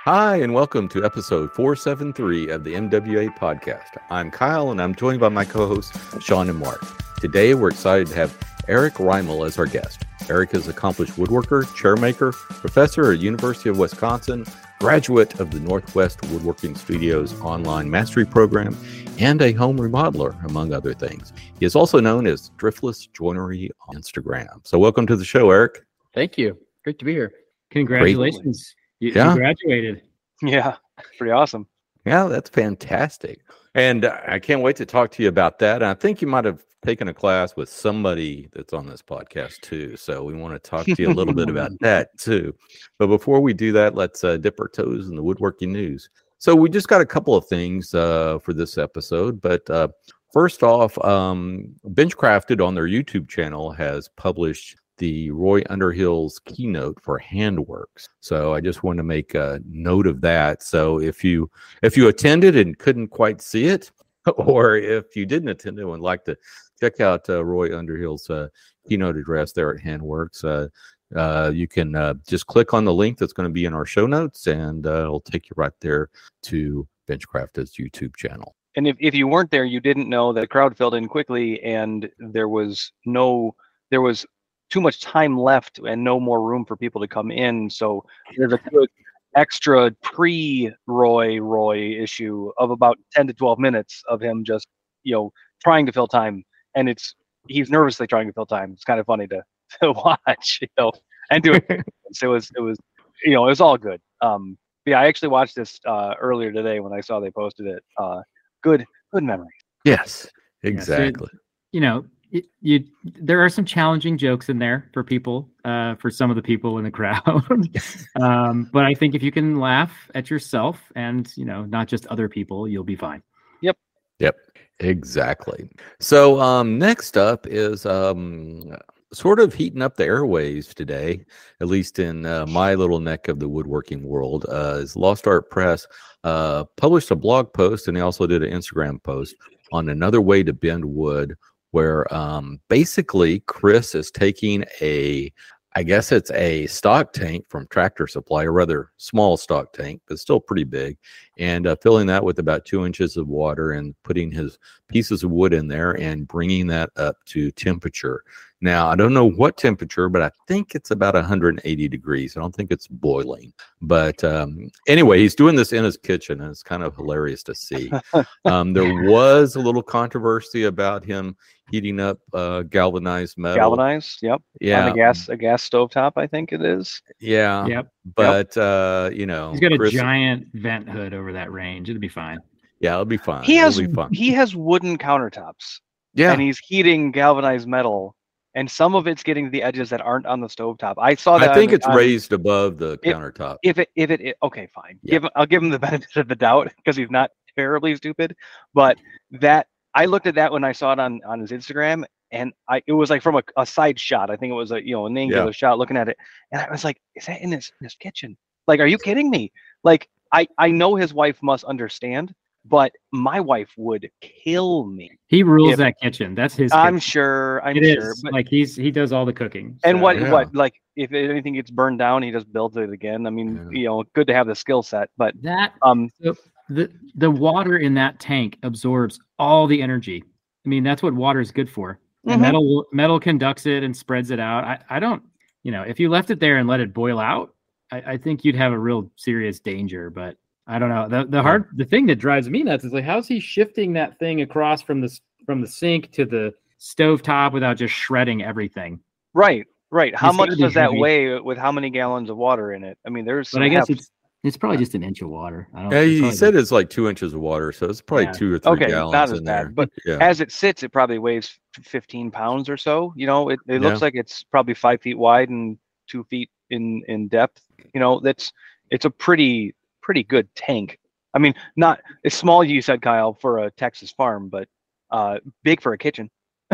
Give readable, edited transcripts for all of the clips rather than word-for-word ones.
Hi, and welcome to episode 473 of the MWA podcast. I'm Kyle, and I'm joined by my co-hosts, Sean and Mark. Today, we're excited to have Eric Reimel as our guest. Eric is an accomplished woodworker, chairmaker, professor at University of Wisconsin, graduate of the Northwest Woodworking Studios online mastery program, and a home remodeler, among other things. He is also known as Driftless Joinery on Instagram. So welcome to the show, Eric. Thank you. Great to be here. Congratulations. You graduated. Yeah, pretty awesome. Yeah, that's fantastic. And I can't wait to talk to you about that. And I think you might have taken a class with somebody that's on this podcast too. So we want to talk to you a little bit about that too. But before we do that, let's dip our toes in the woodworking news. So we just got a couple of things for this episode. But first off, Benchcrafted on their YouTube channel has published the Roy Underhill's keynote for Handworks. So I just want to make a note of that. So if you attended and couldn't quite see it, or if you didn't attend it and would like to check out Roy Underhill's keynote address there at Handworks, you can just click on the link that's going to be in our show notes, and it'll take you right there to Benchcrafted's YouTube channel. And if you weren't there, you didn't know that the crowd filled in quickly, and there was too much time left and no more room for people to come in. So there's a good extra pre-Roy issue of about 10 to 12 minutes of him just, trying to fill time. And he's nervously trying to fill time. It's kind of funny to watch, and do it. So it was all good. Yeah, I actually watched this earlier today when I saw they posted it. Good memory. Yes, exactly. Yeah, so, there are some challenging jokes in there for people, for some of the people in the crowd. But I think if you can laugh at yourself and, not just other people, you'll be fine. Yep, exactly. So next up is sort of heating up the airwaves today, at least in my little neck of the woodworking world, is Lost Art Press published a blog post, and they also did an Instagram post on another way to bend wood, where basically Chris is taking I guess it's a stock tank from Tractor Supply, a rather small stock tank, but still pretty big, and filling that with about 2 inches of water and putting his pieces of wood in there and bringing that up to temperature. Now, I don't know what temperature, but I think it's about 180 degrees. I don't think it's boiling. But anyway, he's doing this in his kitchen, and it's kind of hilarious to see. There was a little controversy about him heating up galvanized metal. Galvanized, yep. Yeah. On a gas stovetop, I think it is. Yeah. Yep. But, he's got a giant vent hood over that range. It'll be fine. Yeah, it'll be fine. He has wooden countertops. Yeah. And he's heating galvanized metal. And some of it's getting to the edges that aren't on the stovetop. I saw that. I think it's raised above the countertop. If it okay, fine. Yeah. I'll give him the benefit of the doubt because he's not terribly stupid. But that I looked at that when I saw it on his Instagram, and it was like from a side shot. I think it was an angular shot looking at it, and I was like, is that in his kitchen? Like, are you kidding me? Like, I know his wife must understand. But my wife would kill me. He rules that kitchen. That's his kitchen. I'm sure. But like he does all the cooking. And what like if anything gets burned down, he just builds it again. I mean, good to have the skill set. But that the water in that tank absorbs all the energy. I mean, that's what water is good for. Mm-hmm. And metal conducts it and spreads it out. I don't, if you left it there and let it boil out, I think you'd have a real serious danger. But I don't know. The thing that drives me nuts is like, how's he shifting that thing across from the sink to the stovetop without just shredding everything? Right. How much does that weigh with how many gallons of water in it? I mean, But I guess it's probably just an inch of water. He said it's like 2 inches of water, so it's probably 2 or 3 gallons not as in bad, there. But as it sits, it probably weighs 15 pounds or so. It looks like it's probably 5 feet wide and 2 feet in depth. It's a pretty good tank. I mean, not as small, you said, Kyle, for a Texas farm, but big for a kitchen.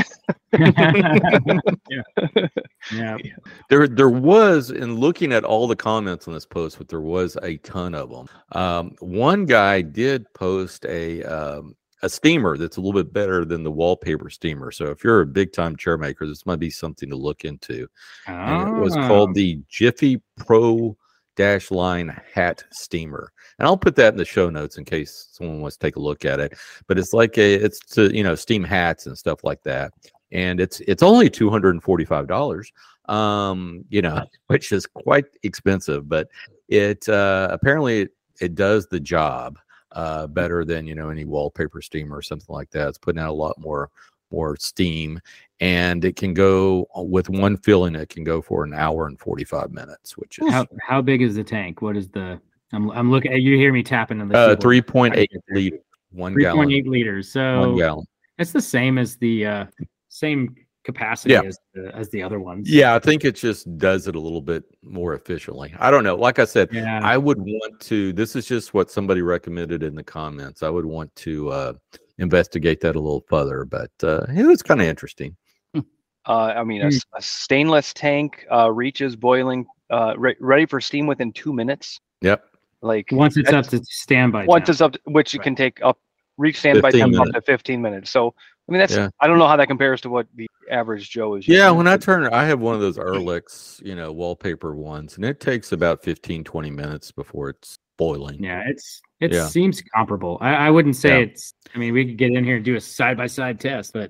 Yeah. There was, in looking at all the comments on this post, but there was a ton of them. One guy did post a steamer that's a little bit better than the wallpaper steamer. So if you're a big time chair maker, this might be something to look into. And it was called the Jiffy Pro line hat steamer. And I'll put that in the show notes in case someone wants to take a look at it. But it's like it's to steam hats and stuff like that. And it's only $245. Which is quite expensive, but it apparently it does the job better than any wallpaper steamer or something like that. It's putting out a lot more steam, and it can go with one filling. It can go for an hour and 45 minutes, which is how big is the tank? What is the? I'm looking. You hear me tapping on the 3.8 liters, 1 gallon. 3.8 liters. So 1 gallon. It's the same as the same capacity as the other ones. Yeah, I think it just does it a little bit more efficiently. I don't know. Like I said, I would want to. This is just what somebody recommended in the comments. I would want to investigate that a little further, but it was kind of interesting. A stainless tank reaches boiling, ready for steam within 2 minutes. Yep. Like once it's up to standby. Once it's up, which it can take reach standby time up to 15 minutes. So I mean, I don't know how that compares to what the average Joe is using. Yeah, when I have one of those Ehrlichs, wallpaper ones, and it takes about 15-20 minutes before it's boiling. Yeah, it seems comparable. I wouldn't say it's. I mean, we could get in here and do a side-by-side test, but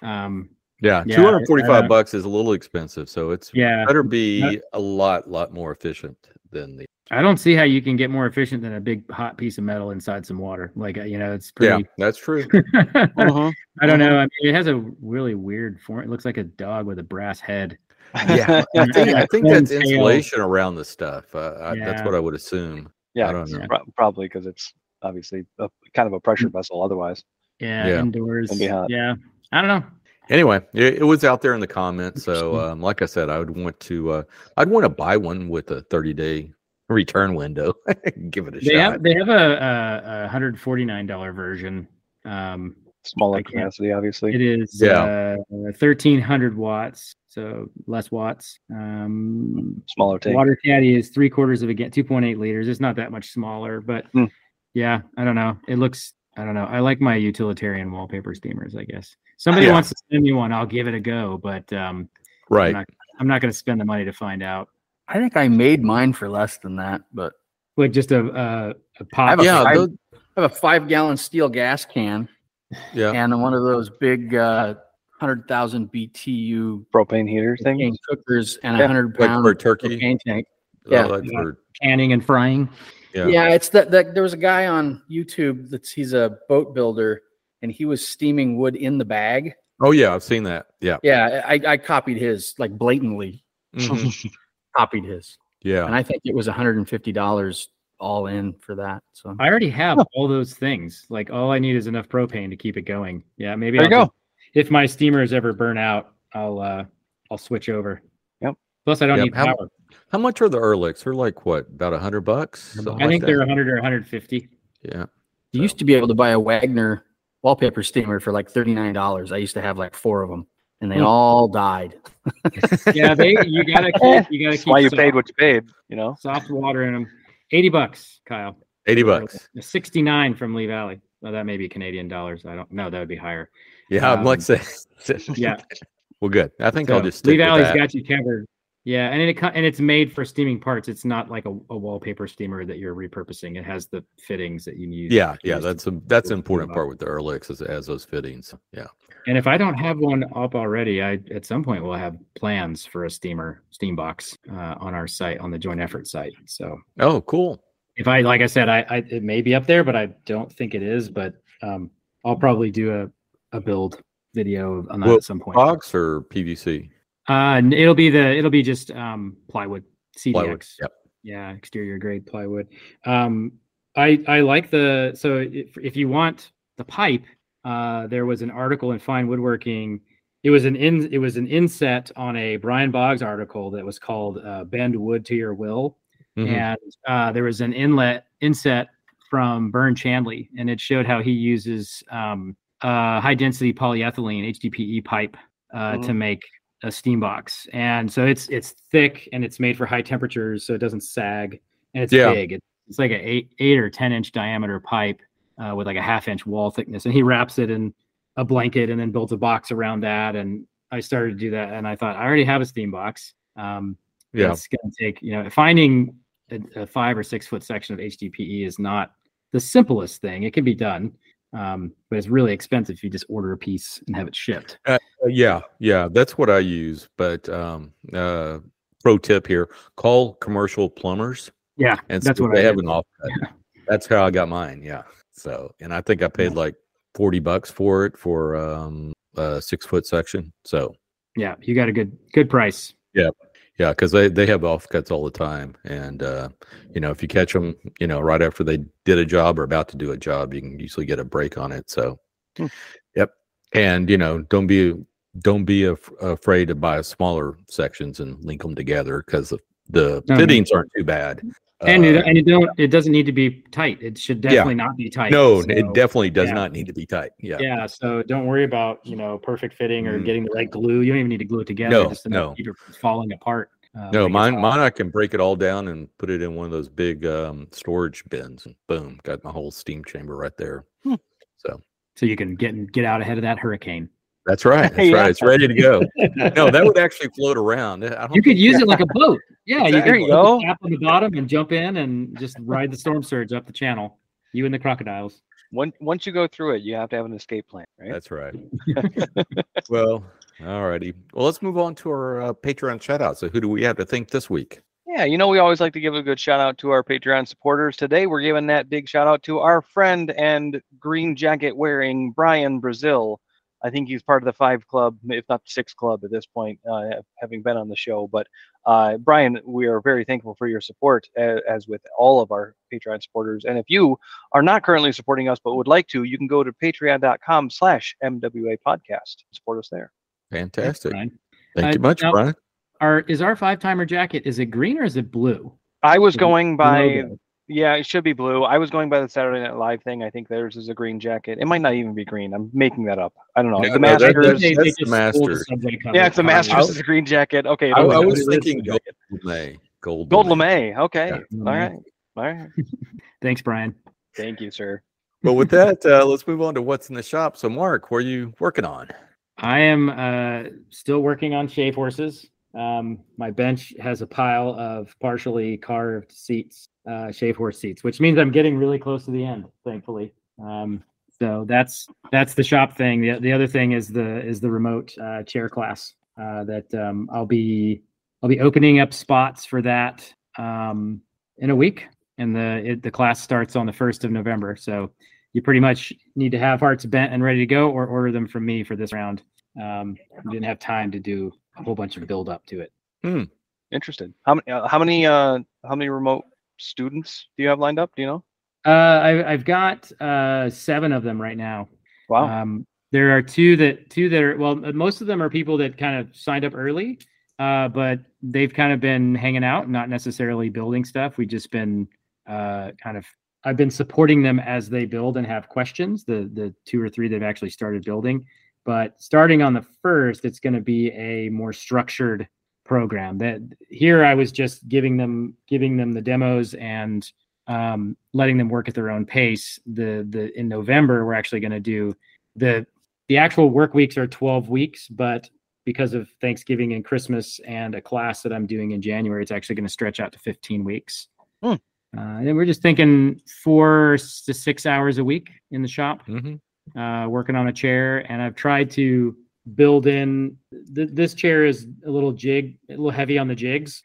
$245 is a little expensive, so it's better be a lot more efficient than the. I don't see how you can get more efficient than a big hot piece of metal inside some water. Like, it's pretty. Yeah, that's true. I don't know. I mean, it has a really weird form. It looks like a dog with a brass head. Yeah, I think that's insulation around the stuff. That's what I would assume. Yeah, I don't know. Probably because it's obviously kind of a pressure vessel otherwise. Yeah, indoors. It'll be hot. Yeah, I don't know. Anyway, it was out there in the comments. So, like I said, I'd want to buy one with a 30-day return window. Give it a shot. They have a $149 version. Smaller capacity, obviously. It is 1,300 watts, so less watts. Smaller tank. Water caddy is 2.8 liters. It's not that much smaller, but I don't know. It looks. I don't know. I like my utilitarian wallpaper steamers, I guess. Somebody wants to send me one, I'll give it a go, but right. I'm not going to spend the money to find out. I think I made mine for less than that, but like just a pop. I have a 5-gallon steel gas can. Yeah. And one of those big 100,000 BTU propane heater things, cookers, and 100-pound like turkey propane tank. For canning and frying. Yeah, it's that there was a guy on YouTube he's a boat builder, and he was steaming wood in the bag. Oh yeah, I've seen that. Yeah. Yeah, I copied his, like, blatantly. Copied his. Yeah. And I think it was $150 all in for that. So I already have all those things. Like, all I need is enough propane to keep it going. Yeah, maybe there you go. If my steamers ever burn out, I'll switch over. Yep. Plus, I don't need power. How much are the Ehrlichs? They're like what, about $100? I think they're 100 or 150. Yeah. You used to be able to buy a Wagner wallpaper steamer for like $39. I used to have like 4 of them, and they all died. Yeah, you gotta keep. That's why you paid what you paid. Soft water in them. $80, Kyle. $80. 69 from Lee Valley. Well, that may be Canadian dollars. I don't know. That would be higher. Yeah, I'm like saying. Yeah. Well, good. I think I'll just stick Lee Valley's with that. got you covered. Yeah, and it's made for steaming parts. It's not like a wallpaper steamer that you're repurposing. It has the fittings that you need. Yeah, that's an important part with the Ehrlichs as those fittings. Yeah. And if I don't have one up already, I at some point will have plans for a steam box on our site, on the Joint Effort site. So. Oh, cool. If like I said, it may be up there, but I don't think it is. But I'll probably do a build video on that at some point. Box or PVC? It'll be just plywood, CDX. Plywood, yep. Yeah, exterior grade plywood. I like so if you want the pipe, there was an article in Fine Woodworking. It was an inset on a Brian Boggs article that was called "Bend Wood to Your Will," and there was an inset from Bern Chandley, and it showed how he uses high density polyethylene HDPE pipe to make a steam box. And so it's thick and it's made for high temperatures, so it doesn't sag, and it's big. It's like an 8 or 10 inch diameter pipe with like a 1/2 inch wall thickness, and he wraps it in a blanket and then builds a box around that. And I started to do that, and I thought, I already have a steam box. It's going to take, finding a 5 or 6 foot section of HDPE is not the simplest thing. It can be done, but it's really expensive if you just order a piece and have it shipped. Yeah, that's what I use. But pro tip here: call commercial plumbers. Yeah, and that's what they I have did. an offcut. That's how I got mine. Yeah. So, and I think I paid like $40 for it for a 6 foot section. So yeah, you got a good price. Yeah, because they have offcuts all the time, and if you catch them, right after they did a job or about to do a job, you can usually get a break on it. So, Yep, and don't be afraid to buy smaller sections and link them together because the fittings aren't too bad. And it doesn't need to be tight. It should definitely not be tight. No, it definitely does not need to be tight. Yeah. So don't worry about perfect fitting or getting the right glue. You don't even need to glue it together. No. Keep it falling apart. No, mine I can break it all down and put it in one of those big storage bins, and boom, got my whole steam chamber right there. So you can get out ahead of that hurricane. That's right. That's right. It's ready to go. No, that would actually float around. You could use it like a boat. Yeah, exactly. There you go. Tap on the bottom and jump in and just ride the storm surge up the channel. You and the crocodiles. Once you go through it, you have to have an escape plan, right? That's right. Well, all righty. Well, let's move on to our Patreon shout out. So who do we have to thank this week? Yeah, we always like to give a good shout out to our Patreon supporters. Today, we're giving that big shout out to our friend and green jacket wearing Brian Brazil. I think he's part of the 5 club, if not the 6 club at this point, having been on the show. But Brian, we are very thankful for your support, as with all of our Patreon supporters. And if you are not currently supporting us but would like to, you can go to patreon.com/MWA podcast. Support us there. Fantastic. Thank you much, Brian. Is our 5-timer jacket, is it green or is it blue? I was going by... Yeah, it should be blue. I was going by the Saturday Night Live thing. I think theirs is a green jacket. It might not even be green. I'm making that up. I don't know. No, the Masters. That's the Masters. Yeah, it's the Masters is a green jacket. Okay. I was thinking gold lame. Gold lame. Okay. Yeah. All right. Thanks, Brian. Thank you, sir. Well, with that, let's move on to what's in the shop. So, Mark, what are you working on? I am still working on shave horses. My bench has a pile of partially carved seats. Shave horse seats, which means I'm getting really close to the end, thankfully. So that's the shop thing. The other thing is the remote chair class that I'll be opening up spots for that in a week, and the class starts on the 1st of November. So you pretty much need to have hearts bent and ready to go, or order them from me for this round. Didn't have time to do a whole bunch of build up to it. Interested. How many remote students do you have lined up? Do you know? I've got 7 of them right now. Wow. There are two that are, well, most of them are people that kind of signed up early, but they've kind of been hanging out, not necessarily building stuff. We've just been I've been supporting them as they build and have questions. The 2 or 3 that have actually started building, but starting on the 1st, it's going to be a more structured program. That here I was just giving them the demos and letting them work at their own pace. In November we're actually going to do the actual work weeks are 12 weeks, but because of Thanksgiving and Christmas and a class that I'm doing in January, it's actually going to stretch out to 15 weeks. And then we're just thinking 4 to 6 hours a week in the shop, working on a chair. And I've tried to build in this chair is a little heavy on the jigs,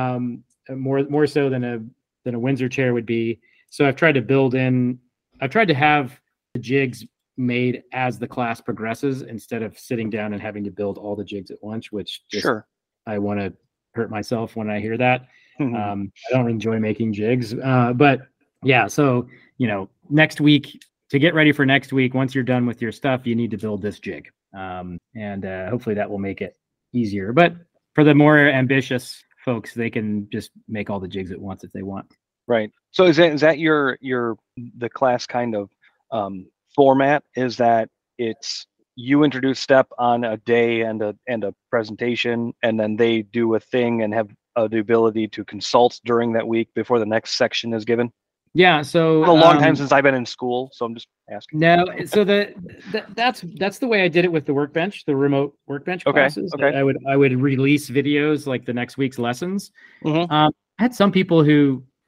more so than a Windsor chair would be. So I've tried to have the jigs made as the class progresses instead of sitting down and having to build all the jigs at once, which I want to hurt myself when I hear that. I don't enjoy making jigs, but yeah. So, next week, to get ready for next week, once you're done with your stuff, you need to build this jig. And hopefully that will make it easier. But for the more ambitious folks, they can just make all the jigs at once if they want. Right. So is that the class kind of format? Is that it's you introduce step on a day and a presentation, and then they do a thing and have the ability to consult during that week before the next section is given? Yeah, so it's been a long time since I've been in school, so I'm just asking. No, so that's the way I did it with the workbench, the remote workbench classes. Okay. I would release videos like the next week's lessons. I had some people who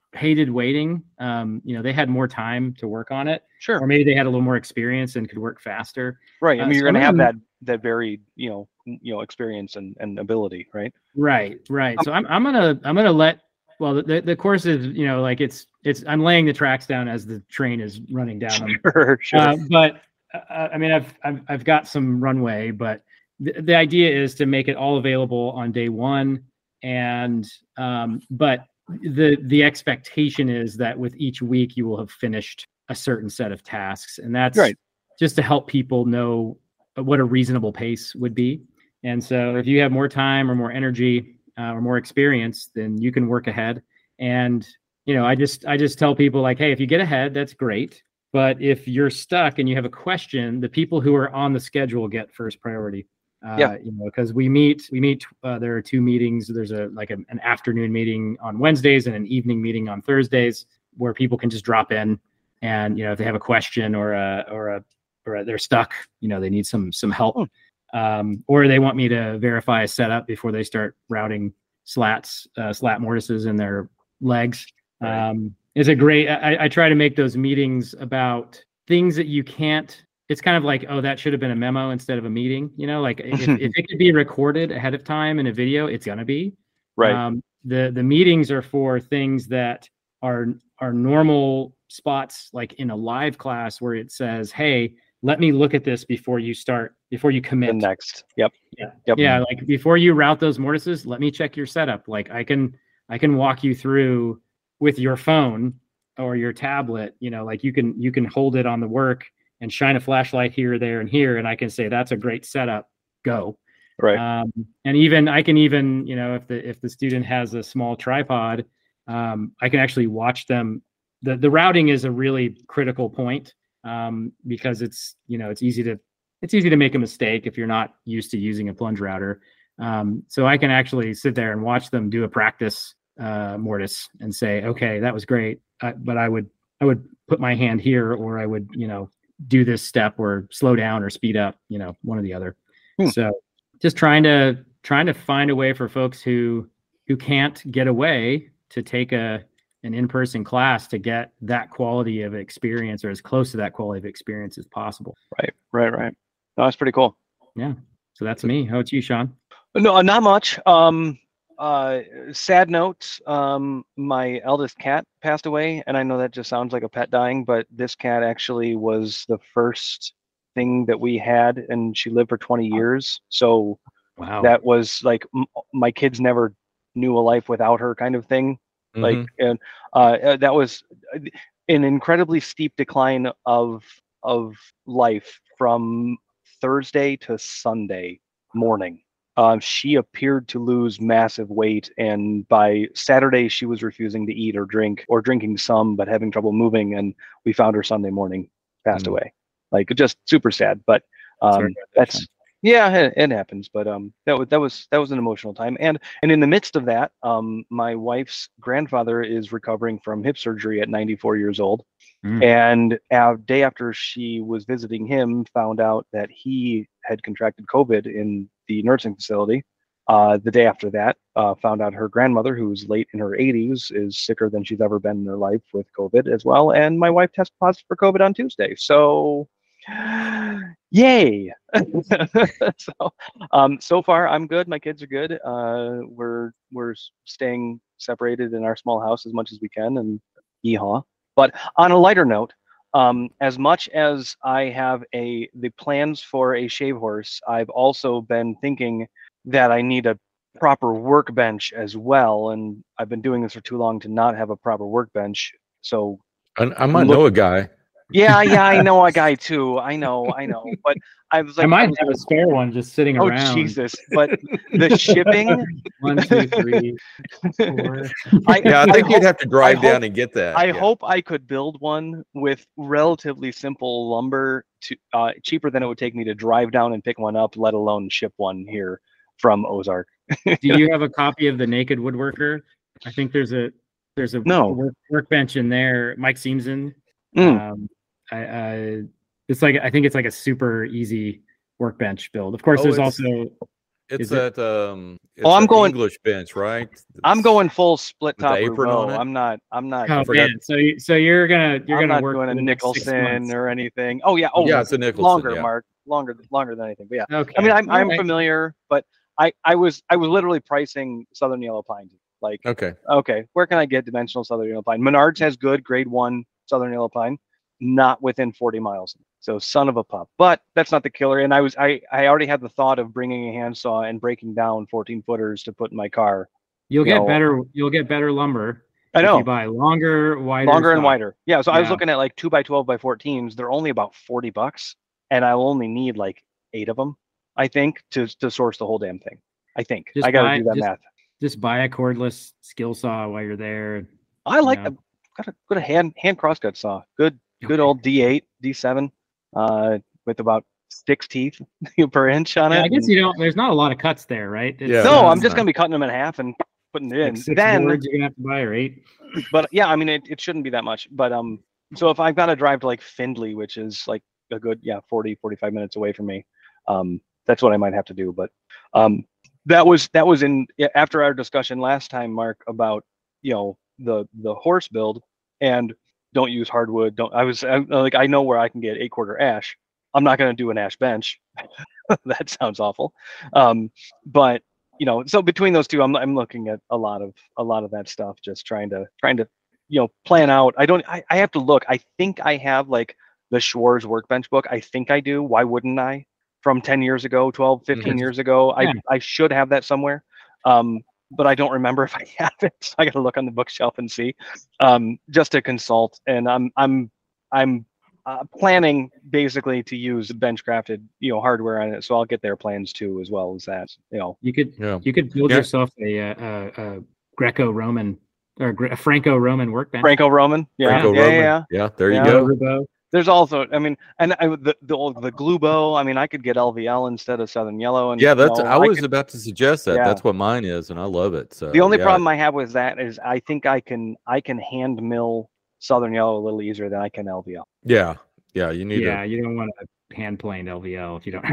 hated waiting. They had more time to work on it, Sure. or maybe they had a little more experience and could work faster. Right. I mean, So you're going to I'm have gonna- that varied, experience and ability, right? Right. So I'm gonna let. Well, the course is like it's I'm laying the tracks down as the train is running down them. Sure. But I mean, I've got some runway, but the idea is to make it all available on day one, and but the expectation is that with each week you will have finished a certain set of tasks, and that's Right. just to help people know what a reasonable pace would be. And so if you have more time or more energy or more experience, then you can work ahead. And I just tell people like, hey, if you get ahead, that's great. But if you're stuck and you have a question, the people who are on the schedule get first priority. Because we meet. There are 2 meetings. There's an afternoon meeting on Wednesdays and an evening meeting on Thursdays where people can just drop in, and if they have a question or they're stuck, they need some help, or they want me to verify a setup before they start routing slat mortises in their legs. Right. Is a great. I try to make those meetings about things that you can't. It's kind of like, oh, that should have been a memo instead of a meeting. Like if it could be recorded ahead of time in a video, it's gonna be. Right. The meetings are for things that are normal spots, like in a live class where it says, hey, let me look at this before you commit. The next. Yep. Yep. Yeah. Like before you route those mortises, let me check your setup. Like I can walk you through with your phone or your tablet, like you can hold it on the work and shine a flashlight here, there, and here. And I can say, that's a great setup, go. Right. And even I can if the student has a small tripod, I can actually watch them. The routing is a really critical point, because it's easy to make a mistake if you're not used to using a plunge router. So I can actually sit there and watch them do a practice mortise and say, okay, that was great, but I would put my hand here, or I would do this step, or slow down or speed up, one or the other. So just trying to find a way for folks who can't get away to take an in-person class to get that quality of experience, or as close to that quality of experience as possible. Right. No, that's pretty cool. Yeah. So that's me. How about you, Sean? No, not much. Sad note, my eldest cat passed away, and I know that just sounds like a pet dying, but this cat actually was the first thing that we had, and she lived for 20 years. So Wow. that was like my kids never knew a life without her kind of thing. Like, and that was an incredibly steep decline of life from Thursday to Sunday morning. She appeared to lose massive weight, and by Saturday she was refusing to eat or drink, or drinking some but having trouble moving, and we found her Sunday morning, passed away. Like, just super sad, but that's it happens. But that was an emotional time, and in the midst of that, my wife's grandfather is recovering from hip surgery at 94 years old. And a day after she was visiting him, found out that he had contracted COVID in the nursing facility. The day after that, found out her grandmother, who's late in her 80s, is sicker than she's ever been in her life with COVID as well. And my wife tested positive for COVID on Tuesday. So, yay! So far I'm good. My kids are good. We're staying separated in our small house as much as we can, and yeehaw. But on a lighter note, as much as I have the plans for a shave horse, I've also been thinking that I need a proper workbench as well, and I've been doing this for too long to not have a proper workbench. So I might know a guy. Yeah, I know a guy too. I know. But I was like, I might have a spare one just sitting around. Oh Jesus! But the shipping. 1, 2, 3, 4. I think you'd have to drive down and get that. I hope I could build one with relatively simple lumber, cheaper than it would take me to drive down and pick one up, let alone ship one here from Ozark. Do you have a copy of the Naked Woodworker? I think there's a workbench in there. Mike Seamson. It's like, I think it's like a super easy workbench build. Of course, there's also It's Is it- that I'm that going- English bench, right? I'm going full split With the top apron on Roubeau. it? I'm not. Oh forgot- man, so you're gonna I'm gonna not work doing for a the next 6 Nicholson months. or anything. Oh yeah. Oh Yeah, it's a Nicholson, Longer, yeah. Mark. Longer than anything. But yeah. Okay. I mean, I'm All right. familiar, but I was literally pricing Southern Yellow Pine. Like, Okay. okay, where can I get dimensional Southern Yellow Pine? Menards has good grade 1 Southern Yellow Pine, not within 40 miles. So son of a pup. But that's not the killer. And I already had the thought of bringing a handsaw and breaking down 14 footers to put in my car. You'll you get know, better. You'll get better lumber. I If know. you buy longer, wider, Longer and stock. wider. Yeah. So I was Yeah. looking at like 2x12x14s. They're only about $40, and I'll only need like 8 of them, I think, to source the whole damn thing. I think Just I got buy- to do that just- math. Just buy a cordless skill saw while you're there. I like yeah. the got a hand crosscut saw. Good old D8, D7, with about 6 teeth per inch on it. Yeah, I guess And- you don't. There's not a lot of cuts there, right? Yeah. no, I'm it's just not. gonna be cutting them in half and putting it in. Like 6 Then, boards you're gonna have to buy, or 8. but yeah, I mean it shouldn't be that much. But so if I've got to drive to like Findlay, which is like a good 40-45 minutes away from me, that's what I might have to do. But that was after our discussion last time, Mark, about the horse build and don't use hardwood. I know where I can get 8-quarter ash. I'm not going to do an ash bench. That sounds awful. But so between those two, I'm looking at a lot of that stuff, just trying to plan out. I have to look. I think I have like the Schwarz workbench book. I think I do. Why wouldn't I? From 10 years ago, 12, 15 Mhm. years ago. Yeah. I should have that somewhere. But I don't remember if I have it. So I got to look on the bookshelf and see, just to consult. And I'm planning basically to use bench-crafted, hardware on it. So I'll get their plans too, as well as that. You could Yeah. you could build Yeah. yourself a Greco-Roman or a Franco-Roman workbench. Franco-Roman. Yeah, Franco-Roman. yeah. There you Yeah. go. Roubeau. There's also, I mean, and the glue bow. I mean, I could get LVL instead of Southern Yellow. And Yeah, that's. I was could- about to suggest that. Yeah. That's what mine is, and I love it. So the only yeah. problem I have with that is I think I can hand mill Southern Yellow a little easier than I can LVL. Yeah, you need Yeah, you don't want a hand planed LVL if you don't.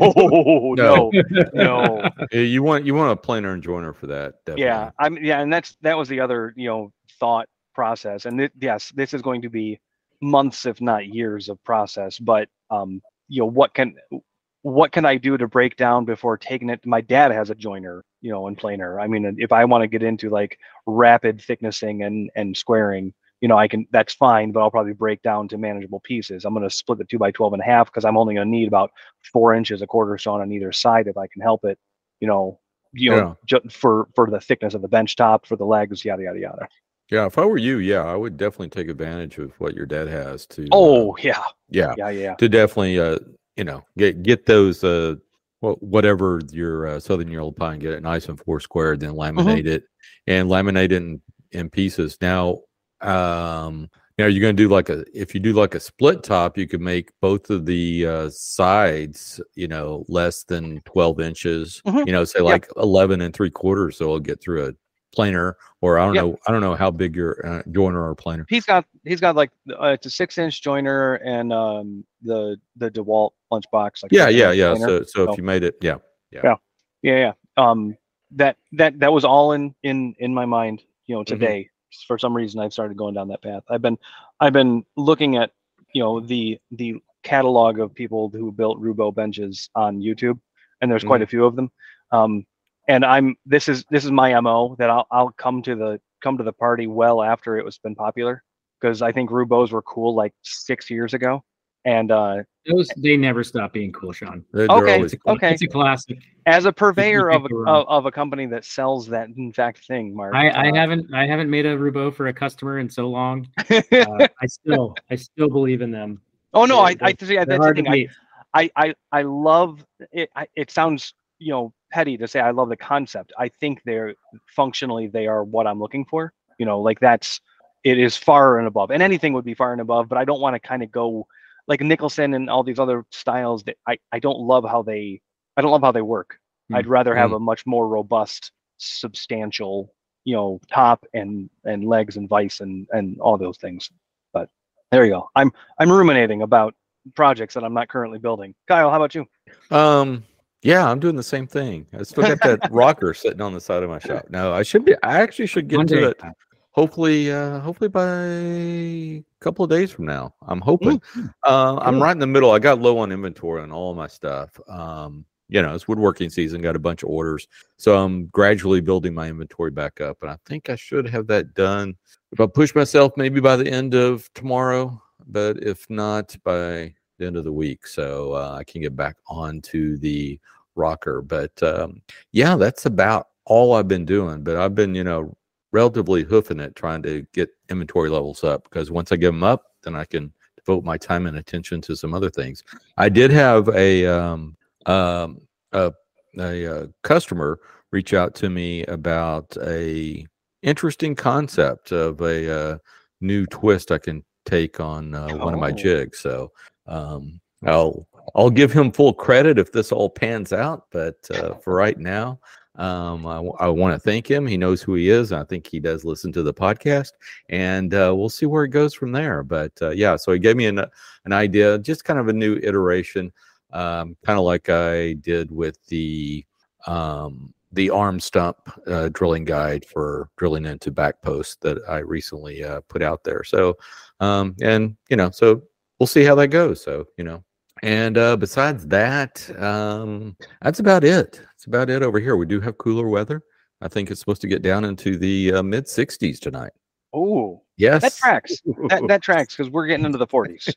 No. you want a planer and joiner for that. Definitely. Yeah, and that was the other thought process. And yes, this is going to be months, if not years, of process. But what can I do to break down before taking it? My dad has a joiner, and planer. I mean, if I want to get into like rapid thicknessing and squaring, I can. That's fine, but I'll probably break down to manageable pieces. I'm going to split the 2x12 in half because I'm only going to need about 4 inches of quarter sawn on either side if I can help it. For the thickness of the bench top, for the legs, yada yada yada. Yeah, if I were you, I would definitely take advantage of what your dad has to. Oh yeah. Yeah. To definitely, get those whatever your Southern Yellow Pine, get it nice and 4 squared, then laminate it and laminate it in pieces. Now, you're going to do if you do like a split top, you could make both of the sides, less than 12 inches. Say like 11 3/4, so it'll get through a planer, or I don't know how big your joiner or planer. He's got like it's a 6-inch joiner and the DeWalt lunchbox. Like Yeah. So if you made it, yeah. That was all in my mind. Today, for some reason, I've started going down that path. I've been looking at the catalog of people who built Roubeau benches on YouTube, and there's quite a few of them. And this is my MO, that I'll come to the party well after it was been popular, because I think Roubeaus were cool like 6 years ago, and They never stop being cool, Sean. They're Okay. always- Okay. It's a classic. as a purveyor You picked the wrong- of a company that sells that exact thing, Mark. I haven't made a Roubeau for a customer in so long. I still believe in them. Oh no, They're- I see. They're That's the hard to thing. beat. I love it. It sounds petty to say I love the concept. I think they are what I'm looking for. It is far and above, and anything would be far and above. But I don't want to kind of go like Nicholson and all these other styles that I don't love how they work. I'd rather have a much more robust, substantial, top and legs and vise and all those things. But there you go. I'm ruminating about projects that I'm not currently building. Kyle, how about you? Yeah, I'm doing the same thing. I still got that rocker sitting on the side of my shop. No, I actually should get to it. Hopefully by a couple of days from now. I'm hoping. I'm right in the middle. I got low on inventory on all of my stuff. It's woodworking season, got a bunch of orders. So I'm gradually building my inventory back up. And I think I should have that done. If I push myself, maybe by the end of tomorrow, but if not, by the end of the week. So I can get back onto the rocker. But that's about all I've been doing. But I've been, relatively hoofing it, trying to get inventory levels up, because once I get them up, then I can devote my time and attention to some other things. I did have a customer reach out to me about a interesting concept of a new twist I can take on one of my jigs. So I'll give him full credit if this all pans out, but for right now, I want to thank him. He knows who he is. I think he does listen to the podcast, and we'll see where it goes from there. But so he gave me an idea, just kind of a new iteration, kind of like I did with the arm stump drilling guide for drilling into back posts that I recently put out there. So, so we'll see how that goes. So, and besides that, that's about it. It's about it over here. We do have cooler weather. I think it's supposed to get down into the mid 60s tonight. Oh, yes, that tracks. That tracks, because we're getting into the 40s.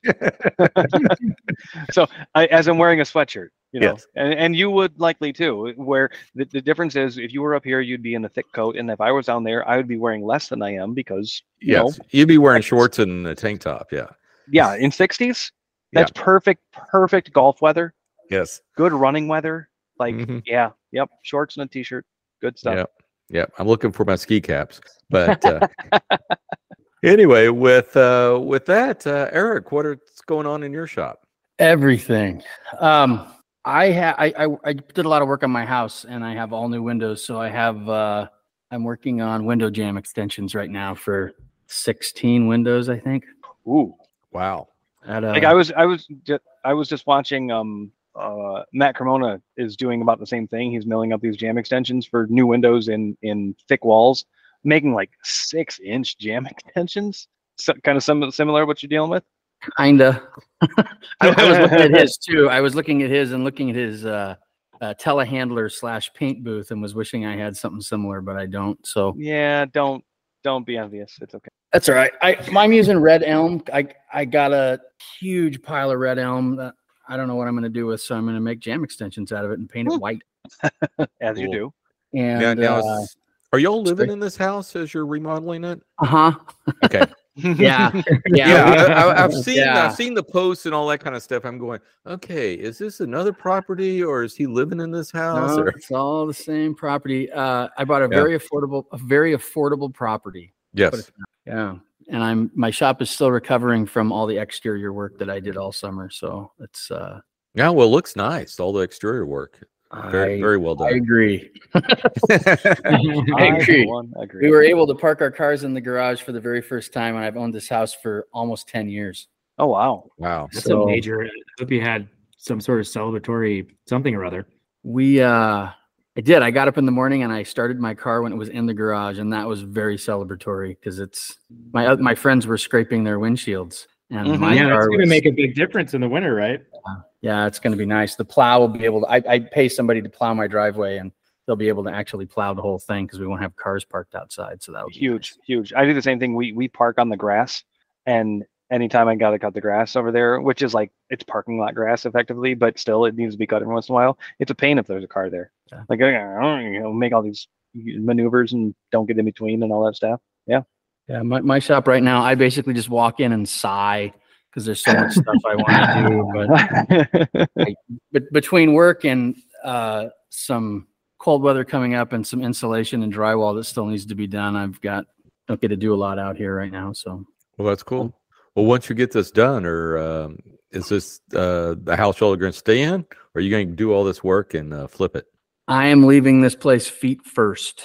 So, as I'm wearing a sweatshirt, yes. and you would likely too. Where the difference is, if you were up here, you'd be in a thick coat, and if I was down there, I would be wearing less than I am, because you'd be wearing shorts and a tank top. Yeah, in 60s. That's perfect golf weather. Yes. Good running weather. Shorts and a t-shirt. Good stuff. Yep. I'm looking for my ski caps. But anyway, with that, Eric, what is going on in your shop? Everything. I did a lot of work on my house, and I have all new windows. So I have I'm working on window jamb extensions right now for 16 windows, I think. Ooh, wow. I was just watching Matt Cremona is doing about the same thing. He's milling up these jamb extensions for new windows in thick walls, making like 6-inch jamb extensions. So, kind of similar what you're dealing with. Kinda. I was looking at his too. I was looking at his and looking at his telehandler / paint booth, and was wishing I had something similar, but I don't. So yeah, don't be envious. It's okay. That's all right. I'm using red elm. I got a huge pile of red elm that I don't know what I'm going to do with, so I'm going to make jamb extensions out of it and paint it white. As you do. And now are y'all living in this house as you're remodeling it? Okay. Yeah. I've seen the posts and all that kind of stuff. I'm going, okay, is this another property, or is he living in this house? No, it's all the same property. I bought a very affordable property. Yes. Yeah. And my shop is still recovering from all the exterior work that I did all summer. So it's well, it looks nice. All the exterior work. Very well done. I agree. I agree. We were able to park our cars in the garage for the very first time, and I've owned this house for almost 10 years. Oh, wow. That's a major. I hope you had some sort of celebratory something or other. I did. I got up in the morning and I started my car when it was in the garage, and that was very celebratory, because it's my friends were scraping their windshields, and my car it's going to make a big difference in the winter, right? Yeah, it's going to be nice. The plow will be able to. I pay somebody to plow my driveway, and they'll be able to actually plow the whole thing, because we won't have cars parked outside. So that would be huge. I do the same thing. We park on the grass, and anytime I got to cut the grass over there, which is like, it's parking lot grass effectively, but still it needs to be cut every once in a while. It's a pain if there's a car there. Yeah. Like, make all these maneuvers and don't get in between and all that stuff. Yeah. Yeah. My shop right now, I basically just walk in and sigh, because there's so much stuff I want to do. But between work and some cold weather coming up and some insulation and drywall that still needs to be done, don't get to do a lot out here right now. So. Well, that's cool. Well, once you get this done, or is this the house y'all are going to stay in, or are you going to do all this work and flip it? I am leaving this place feet first.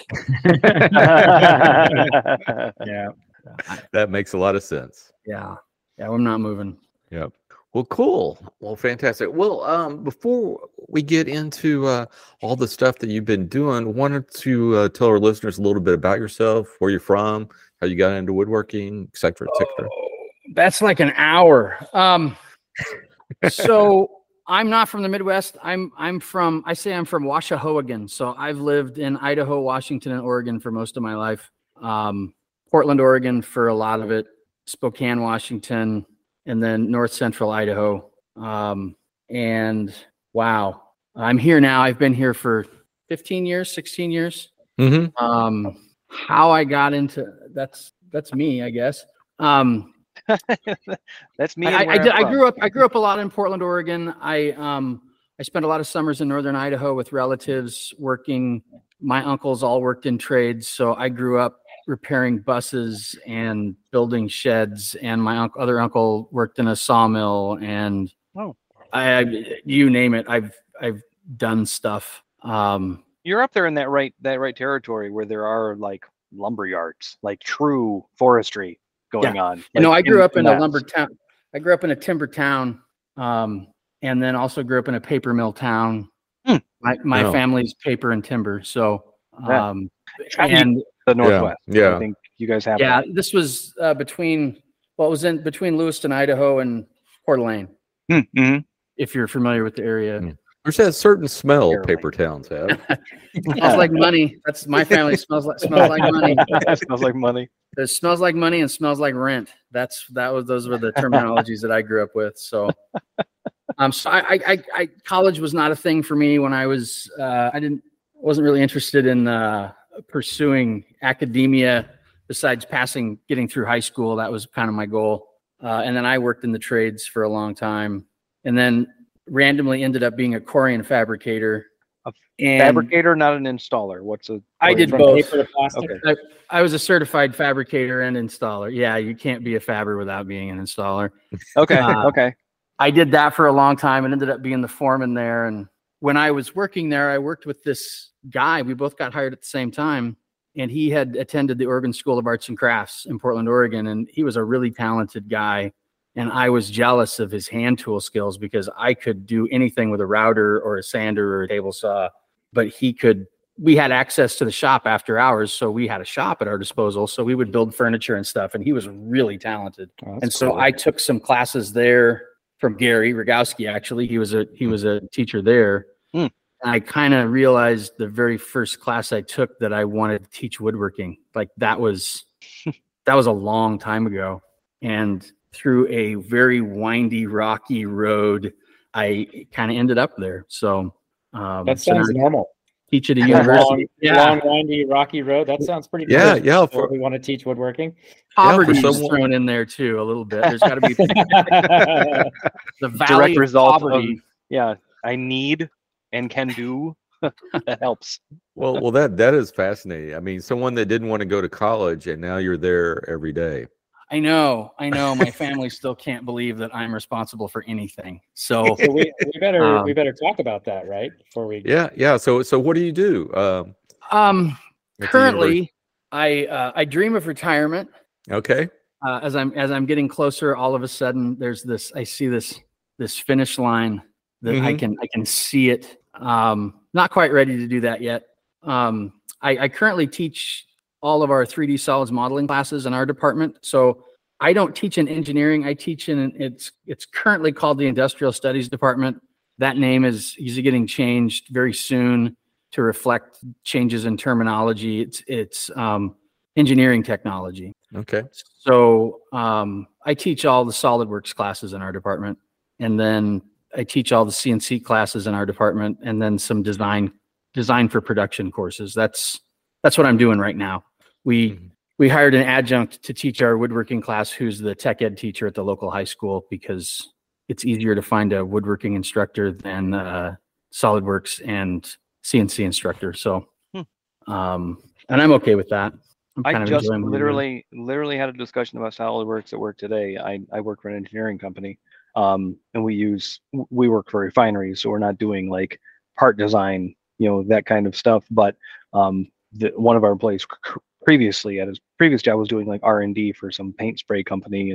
Yeah, that makes a lot of sense. Yeah, I'm not moving. Yep. Well, cool. Well, fantastic. Well, before we get into all the stuff that you've been doing, wanted to tell our listeners a little bit about yourself, where you're from, how you got into woodworking, et cetera, et cetera. Oh, that's like an hour. So I'm not from the Midwest. I'm from Washahoagan. So I've lived in Idaho, Washington, and Oregon for most of my life. Portland, Oregon for a lot of it, Spokane, Washington, and then north central Idaho. And wow, I'm here now. I've been here for 15 years, 16 years. Mm-hmm. How I got into that's me, I guess. That's me. I grew up a lot in Portland, Oregon. I spent a lot of summers in northern Idaho with relatives working. My uncles all worked in trades, so I grew up repairing buses and building sheds. And my other uncle worked in a sawmill, and you name it, I've done stuff. You're up there in that right territory where there are like lumber yards, like true forestry going on. You know, I grew up in a lumber town. I grew up in a timber town, and then also grew up in a paper mill town. My family's paper and timber. So, and the Northwest. Yeah. I think you guys have. Yeah, this was between Lewiston, Idaho, and Coeur d'Alene. Mm-hmm. If you're familiar with the area. There's that certain smell paper towns have. Smells like money. That's my family. Smells like money. That smells like money. It smells like money and smells like rent. Those were the terminologies that I grew up with. So, so I college was not a thing for me when I was. Wasn't really interested in pursuing academia besides getting through high school. That was kind of my goal. And then I worked in the trades for a long time, and then randomly ended up being a Corian fabricator. Fabricator, not an installer. I did both. Okay. I was a certified fabricator and installer. Yeah, you can't be a fabber without being an installer. Okay. Okay. I did that for a long time and ended up being the foreman there. And when I was working there, I worked with this guy. We both got hired at the same time, and he had attended the Oregon School of Arts and Crafts in Portland, Oregon, and he was a really talented guy. And I was jealous of his hand tool skills because I could do anything with a router or a sander or a table saw, but we had access to the shop after hours. So we had a shop at our disposal. So we would build furniture and stuff, and he was really talented. And so I took some classes there from Gary Rogowski. Actually, he was a teacher there. And I kind of realized the very first class I took that I wanted to teach woodworking. Like that was a long time ago. And through a very windy, rocky road, I kind of ended up there. So that sounds normal. Teach at a university. Long, windy, rocky road. That sounds pretty good. Yeah. For we want to teach woodworking. Poverty is thrown in there too a little bit. There's got to be the valley direct result of poverty. I need and can do. That helps. Well, that is fascinating. I mean, someone that didn't want to go to college, and now you're there every day. I know. My family still can't believe that I'm responsible for anything. So we better talk about that, right? Before we yeah. So what do you do? Currently, I dream of retirement. Okay. As I'm getting closer, all of a sudden I see this finish line that I can see it. Not quite ready to do that yet. I currently teach all of our 3D solids modeling classes in our department. So I don't teach in engineering. I teach it's currently called the Industrial Studies Department. That name is usually getting changed very soon to reflect changes in terminology. It's engineering technology. Okay. So I teach all the SolidWorks classes in our department, and then I teach all the CNC classes in our department, and then some design for production courses. That's what I'm doing right now. We hired an adjunct to teach our woodworking class who's the tech ed teacher at the local high school because it's easier to find a woodworking instructor than SolidWorks and CNC instructor. So, and I'm okay with that. I just literally had a discussion about SolidWorks at work today. I work for an engineering company, and we work for refineries, so we're not doing like part design, that kind of stuff. But one of our employees previously at his previous job was doing like R&D for some paint spray company, and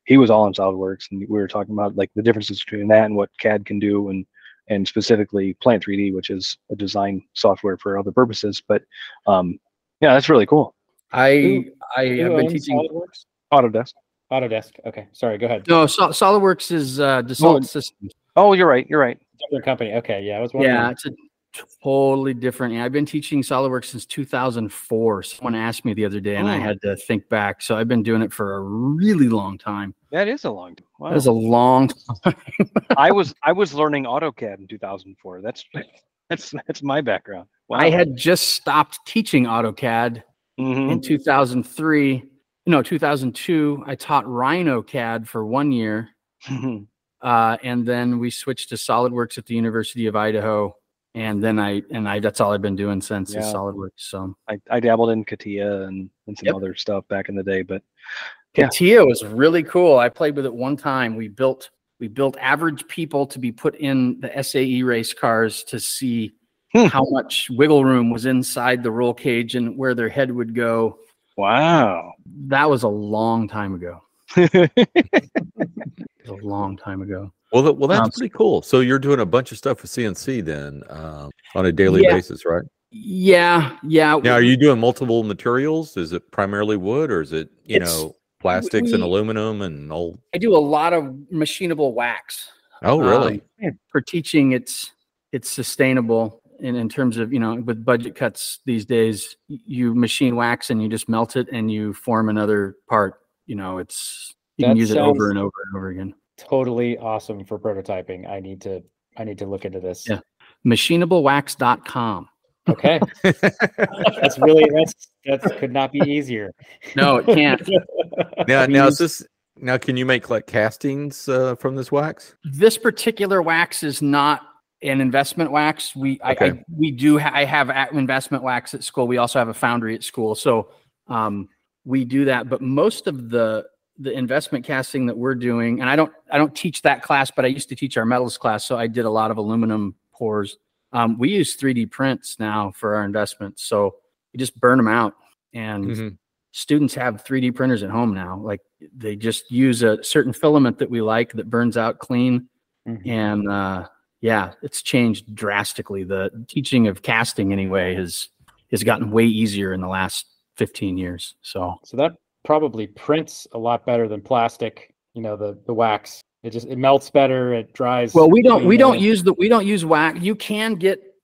he was all in SolidWorks, and we were talking about like the differences between that and what CAD can do, and specifically Plant 3D, which is a design software for other purposes. But yeah, that's really cool. I have Who been owns teaching Autodesk. Autodesk. Okay, sorry. Go ahead. No, SolidWorks is Dassault Systems. Oh, you're right. You're right. Different company. Okay, yeah, I was wondering. Yeah, it's a totally different. I've been teaching SolidWorks since 2004. Someone asked me the other day, and I had to think back. So I've been doing it for a really long time. That is a long time. Wow. That is a long time. I was learning AutoCAD in 2004. That's my background. Wow. I had just stopped teaching AutoCAD in 2003. No, 2002. I taught RhinoCAD for 1 year. And then we switched to SolidWorks at the University of Idaho. And then I that's all I've been doing since is SolidWorks. So I dabbled in CATIA and some other stuff back in the day, but CATIA was really cool. I played with it one time. We built average people to be put in the SAE race cars to see how much wiggle room was inside the roll cage and where their head would go. Wow. That was a long time ago. It was a long time ago. Well, that's pretty cool. So you're doing a bunch of stuff with CNC then on a daily basis, right? Yeah. Now, are you doing multiple materials? Is it primarily wood, or is it plastics and aluminum and all? I do a lot of machinable wax. Oh, really? For teaching, it's sustainable. And in terms of, with budget cuts these days, you machine wax and you just melt it and you form another part. You can use it over and over and over again. Totally awesome for prototyping. I need to look into this. Yeah. Machinablewax.com. Okay. that could not be easier. No, it can't. Now can you make like castings from this wax? This particular wax is not an investment wax. I have investment wax at school. We also have a foundry at school. So we do that, but most of the investment casting that we're doing, and I don't teach that class, but I used to teach our metals class. So I did a lot of aluminum pours. We use 3D prints now for our investments. So you just burn them out, and students have 3D printers at home now. Like they just use a certain filament that we like that burns out clean. And it's changed drastically. The teaching of casting anyway has gotten way easier in the last 15 years. So that probably prints a lot better than plastic. The wax. It melts better. It dries. Well, we don't use wax. You can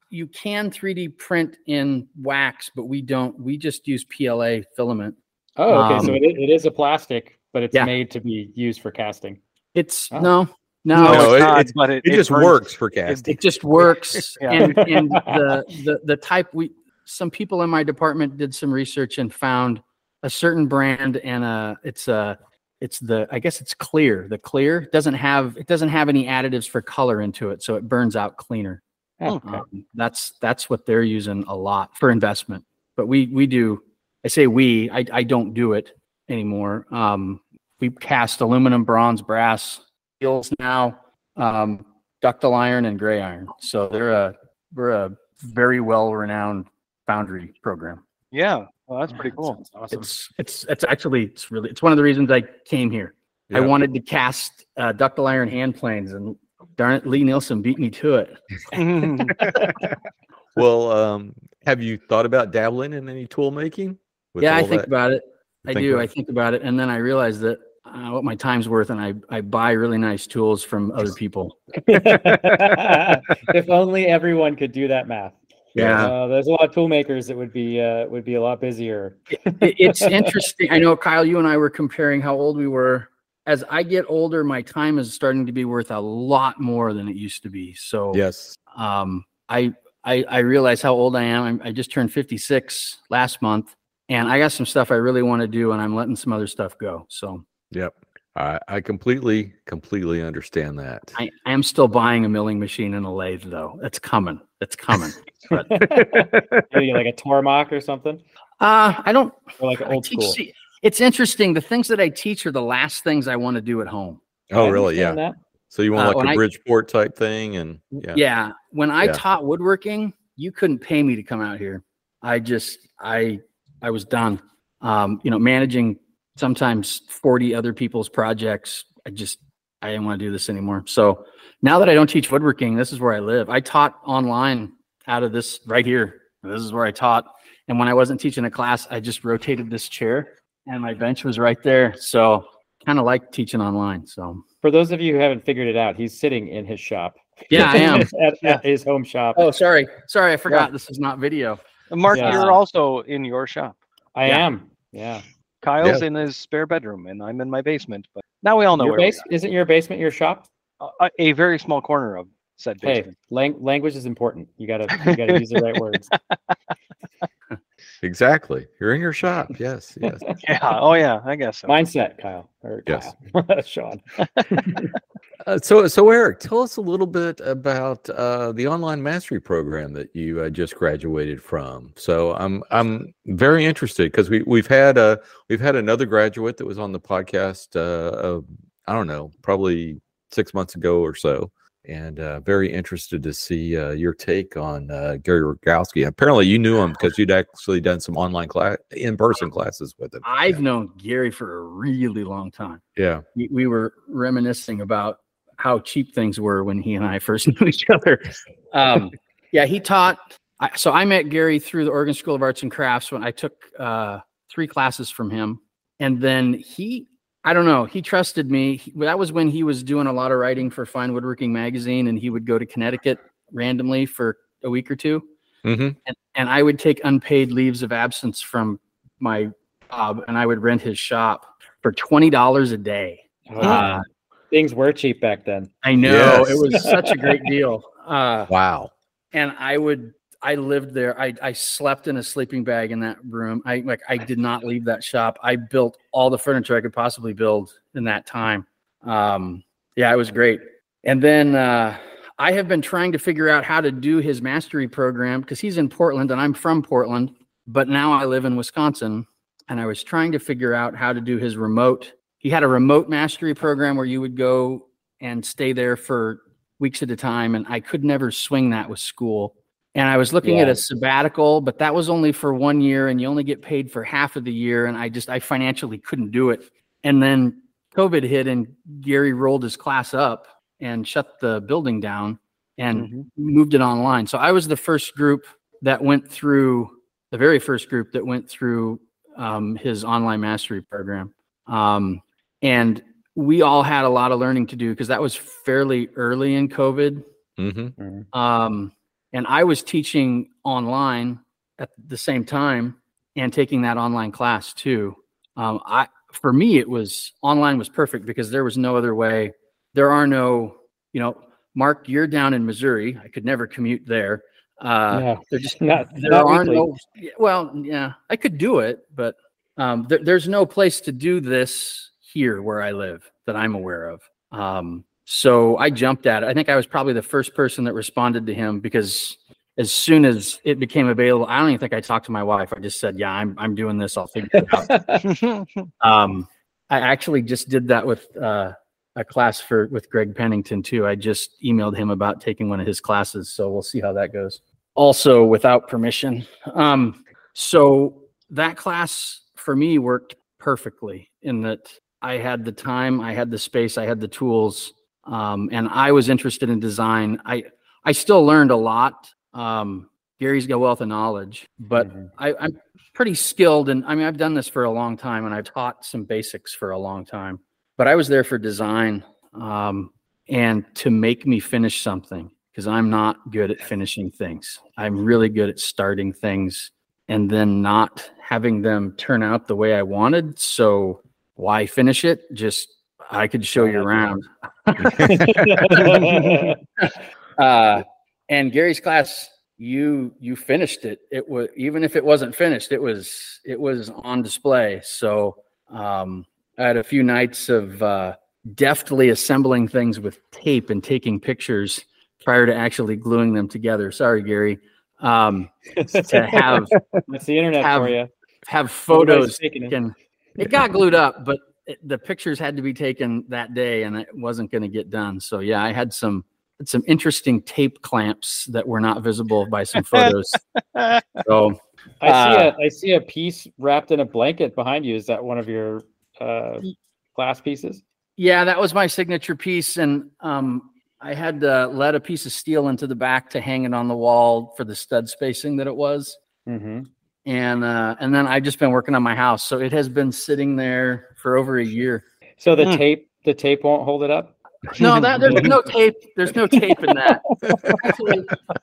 3D print in wax, but we don't. We just use PLA filament. Oh, okay. So it is a plastic, but it's made to be used for casting. It's No, it's not, it just works for casting. It just works. And the type some people in my department did some research and found a certain brand, and I guess it's clear. The clear doesn't have any additives for color into it, so it burns out cleaner. Okay. That's what they're using a lot for investment. But we do. I say I don't do it anymore. We cast aluminum, bronze, brass, steels now, ductile iron, and gray iron. So we're a very well-renowned foundry program. Yeah. Well, that's pretty cool. Awesome. It's one of the reasons I came here. Yeah. I wanted to cast ductile iron hand planes, and darn it, Lee Nielsen beat me to it. Well, have you thought about dabbling in any tool making? Yeah, I think about it. I think about it, and then I realize that what my time's worth, and I buy really nice tools from other people. If only everyone could do that math. Yeah, there's a lot of tool makers that would be a lot busier. It's interesting. I know, Kyle, you and I were comparing how old we were. As I get older, my time is starting to be worth a lot more than it used to be. So yes, I realize how old I am. I just turned 56 last month, and I got some stuff I really want to do, and I'm letting some other stuff go. So yep. I completely understand that. I am still buying a milling machine and a lathe, though. It's coming. But maybe like a Tormach or something. I don't. Or like old school. It's interesting. The things that I teach are the last things I want to do at home. Oh, really? Yeah. That. So you want like a Bridgeport type thing, and yeah. When I taught woodworking, you couldn't pay me to come out here. I was done. Managing sometimes 40 other people's projects. I didn't want to do this anymore. So now that I don't teach woodworking, this is where I live. I taught online out of this right here. This is where I taught. And when I wasn't teaching a class, I just rotated this chair and my bench was right there. So kind of like teaching online. So For those of you who haven't figured it out, he's sitting in his shop. yeah, I am. at his home shop. Oh, sorry. I forgot. This is not video. Mark, Yeah. you're also in your shop. I Yeah. am. Yeah. Kyle's in his spare bedroom, and I'm in my basement. But now we all know where Isn't your basement your shop? a very small corner of said Hey, basement. language is important. You gotta use the right words. Exactly. You're in your shop. Yes. Yes. Yeah. Oh, yeah. I guess so. Mindset, Kyle. Or Yes. Kyle. Sean. So Eric, tell us a little bit about the online mastery program that you just graduated from. So I'm very interested because we've had another graduate that was on the podcast. I don't know, probably 6 months ago or so, and very interested to see your take on Gary Rogowski. Apparently, you knew him because you'd actually done some online in-person classes with him. I've known Gary for a really long time. Yeah. We were reminiscing about how cheap things were when he and I first knew each other. Yeah, he taught. So I met Gary through the Oregon School of Arts and Crafts when I took 3 classes from him. And then I don't know, he trusted me. That was when he was doing a lot of writing for Fine Woodworking Magazine, and he would go to Connecticut randomly for a week or two. Mm-hmm. And I would take unpaid leaves of absence from my job, and I would rent his shop for $20 a day. Things were cheap back then. I know. Yes. It was such a great deal. Wow. And I lived there. I slept in a sleeping bag in that room. I did not leave that shop. I built all the furniture I could possibly build in that time. Yeah, it was great. And then I have been trying to figure out how to do his mastery program because he's in Portland and I'm from Portland, but now I live in Wisconsin. And I was trying to figure out how to do his remote. He had a remote mastery program where you would go and stay there for weeks at a time. And I could never swing that with school. And I was looking at a sabbatical, but that was only for 1 year and you only get paid for half of the year. And I financially couldn't do it. And then COVID hit and Gary rolled his class up and shut the building down and moved it online. So I was the very first group that went through his online mastery program. And we all had a lot of learning to do because that was fairly early in COVID. Mm-hmm. And I was teaching online at the same time and taking that online class too. For me, online was perfect because there was no other way. There are no, Mark, you're down in Missouri. I could never commute there. No, They're just not there are weekly. no. Well, yeah, I could do it, but there's no place to do this here where I live that I'm aware of. So I jumped at it. I think I was probably the first person that responded to him because as soon as it became available, I don't even think I talked to my wife. I just said, "Yeah, I'm doing this. I'll figure it out." I actually just did that with a class with Greg Pennington too. I just emailed him about taking one of his classes, so we'll see how that goes. Also, without permission. So that class for me worked perfectly in that I had the time, I had the space, I had the tools. And I was interested in design. I still learned a lot. Gary's got a wealth of knowledge, but I'm pretty skilled. And I've done this for a long time and I've taught some basics for a long time, but I was there for design, and to make me finish something because I'm not good at finishing things. I'm really good at starting things and then not having them turn out the way I wanted. So why finish it? I could show you around. And Gary's class, you finished it. It was, even if it wasn't finished, it was on display. So I had a few nights of deftly assembling things with tape and taking pictures prior to actually gluing them together. Sorry, Gary. To have That's the internet for you. have photos taking it. taken. It got glued up, but the pictures had to be taken that day and it wasn't going to get done. So yeah, I had some interesting tape clamps that were not visible by some photos. So I see a piece wrapped in a blanket behind you. Is that one of your glass pieces? Yeah, that was my signature piece, and I had let a piece of steel into the back to hang it on the wall for the stud spacing that it was. Mm-hmm. And then I've just been working on my house, so it has been sitting there for over a year. So the tape won't hold it up? No, there's no tape. There's no tape in that. Actually,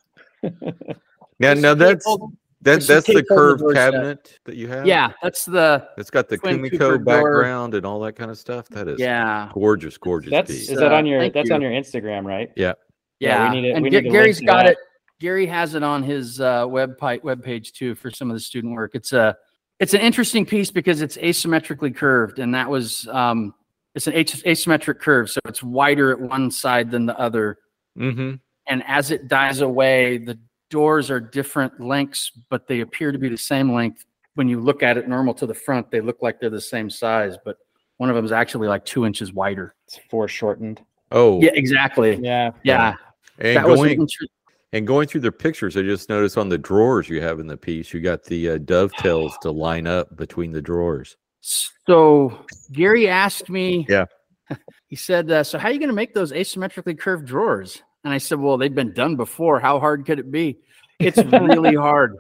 Now that's the tape on the curved door set. cabinet that you have. yeah, that's the It's got the Twin Kumiko Cooper door. background and all that kind of stuff. That is gorgeous piece. Is that on your thank you. on your Instagram, right? Yeah. Yeah, we need to and link to Gary's got that. it. Gary has it on his web page too for some of the student work. It's an interesting piece because it's asymmetrically curved, and that was it's an asymmetric curve, so it's wider at one side than the other. Mm-hmm. And as it dies away, the doors are different lengths, but they appear to be the same length. When you look at it normal to the front, they look like they're the same size, but one of them is actually like 2 inches wider. It's foreshortened. Oh, Yeah, exactly. Yeah. And That was an going through the pictures, I just noticed on the drawers you have in the piece, you got the dovetails to line up between the drawers. So Gary asked me, Yeah. He said, so how are you going to make those asymmetrically curved drawers? And I said, well, they've been done before. How hard could it be? It's really hard.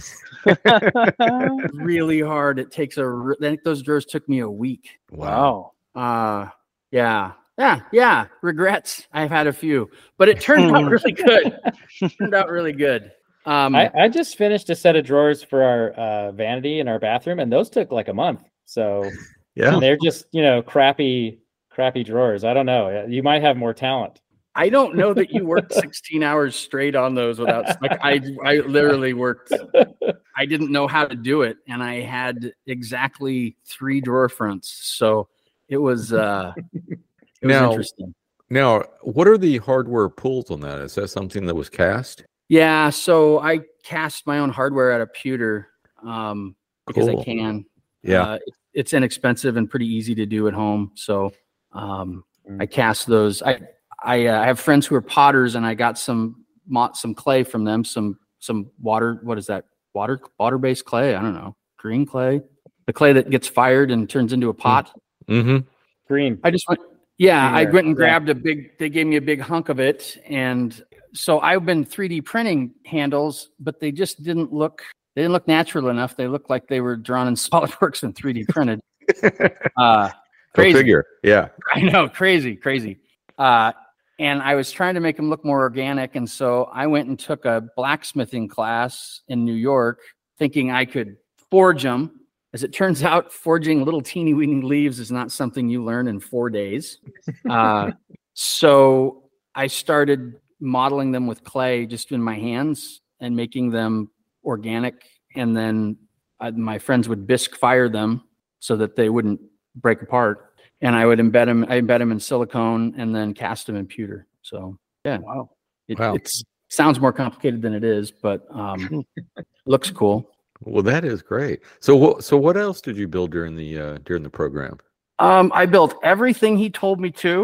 Really hard. It takes I think those drawers took me a week. Wow. Yeah. Regrets. I've had a few, but it turned out really good. I just finished a set of drawers for our vanity in our bathroom, and those took like a month. So Yeah. they're just crappy drawers. I don't know. You might have more talent. I don't know that you worked 16 hours straight on those without. Like I literally worked. I didn't know how to do it, and I had exactly 3 drawer fronts. So it was interesting. Now, what are the hardware pulls on that? Is that something that was cast? Yeah, so I cast my own hardware out of pewter because I Cool. can. Yeah. It's inexpensive and pretty easy to do at home. So I cast those. I have friends who are potters, and I got some clay from them. Some water. What is that? Water-based clay? I don't know. Green clay. The clay that gets fired and turns into a pot. Mm-hmm. Green. I just went. Yeah, I Greener, went and yeah. grabbed they gave me a big hunk of it. And so I've been 3D printing handles, but they just didn't look natural enough. They looked like they were drawn in SolidWorks and 3D printed. Crazy. Go figure. Yeah. I know. Crazy. And I was trying to make them look more organic. And so I went and took a blacksmithing class in New York thinking I could forge them. As it turns out, forging little teeny weeny leaves is not something you learn in 4 days. So I started modeling them with clay just in my hands and making them organic. And then my friends would bisque fire them so that they wouldn't break apart. And I would embed them in silicone and then cast them in pewter. So yeah, Wow. It sounds more complicated than it is, but looks cool. Well, that is great. So what else did you build during the program? I built everything he told me to.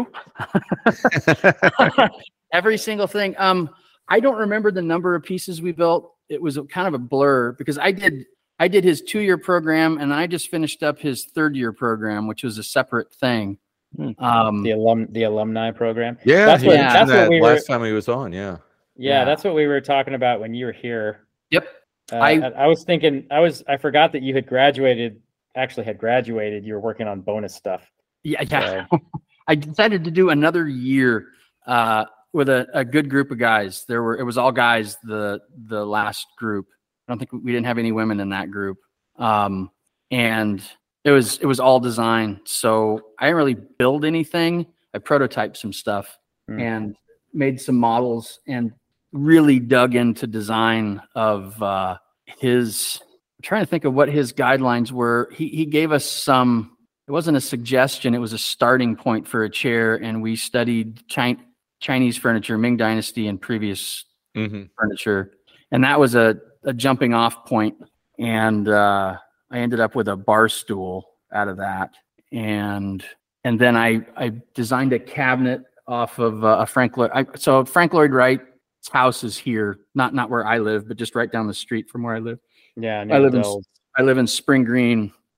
Every single thing. I don't remember the number of pieces we built. It was kind of a blur because I did his 2-year program, and I just finished up his 3rd-year program, which was a separate thing. The alumni program. Yeah, that's he what mentioned that we were. last time he was on. Yeah. Yeah, that's what we were talking about when you were here. Yep. I was thinking. I forgot that you had graduated. Actually, had graduated. You were working on bonus stuff. Yeah. I decided to do another year with a good group of guys. It was all guys. The last group. I don't think we didn't have any women in that group. And it was all design. So I didn't really build anything. I prototyped some stuff and made some models and really dug into design of his. I'm trying to think of what his guidelines were. He gave us some. It wasn't a suggestion. It was a starting point for a chair, and we studied Chinese furniture, Ming Dynasty, and previous furniture, and that was a jumping off point. And I ended up with a bar stool out of that, and then I designed a cabinet off of Frank Lloyd Wright's house is here, not where I live, but just right down the street from where I live. Yeah, I live in Spring Green,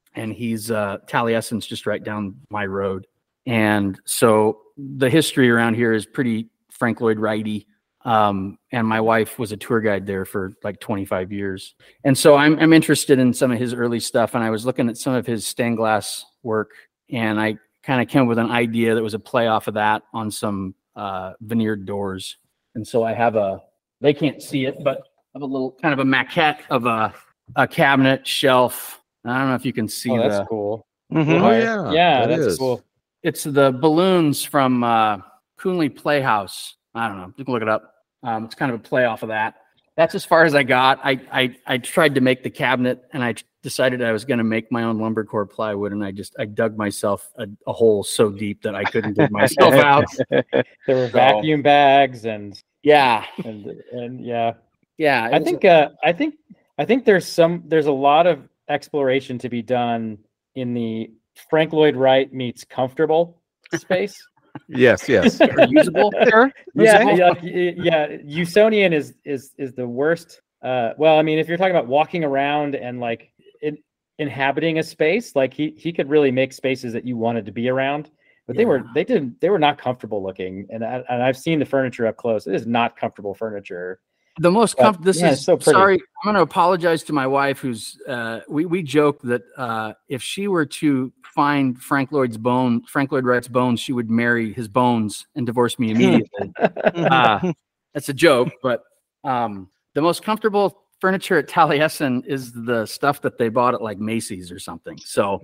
and he's Taliesin's just right down my road. And so the history around here is pretty Frank Lloyd Wrighty. And my wife was a tour guide there for like 25 years. And so I'm interested in some of his early stuff. And I was looking at some of his stained glass work, and I kind of came up with an idea that was a play off of that on some veneered doors. And so I have they can't see it, but I have a little kind of a maquette of a cabinet shelf. I don't know if you can see that's cool. Mhm. Oh yeah, Yeah, that that's is. cool. It's the balloons from Coonley Playhouse. I don't know. You can look it up. It's kind of a play off of that. That's as far as I got. I tried to make the cabinet, and I decided I was going to make my own lumbercore plywood, and I dug myself a hole so deep that I couldn't dig myself out. There were vacuum bags and Yeah, yeah. yeah. I think there's a lot of exploration to be done in the Frank Lloyd Wright meets comfortable space. Yes. usable. Sure. Yeah. Usonian is the worst. Well, I mean, if you're talking about walking around and like inhabiting a space, like he could really make spaces that you wanted to be around, but they were not comfortable looking. And I've seen the furniture up close. It is not comfortable furniture. The most comfortable. This is so pretty. Sorry. I'm going to apologize to my wife, who's we joke that if she were to find Frank Lloyd Wright's bones, she would marry his bones and divorce me immediately. That's a joke, but the most comfortable furniture at Taliesin is the stuff that they bought at like Macy's or something. So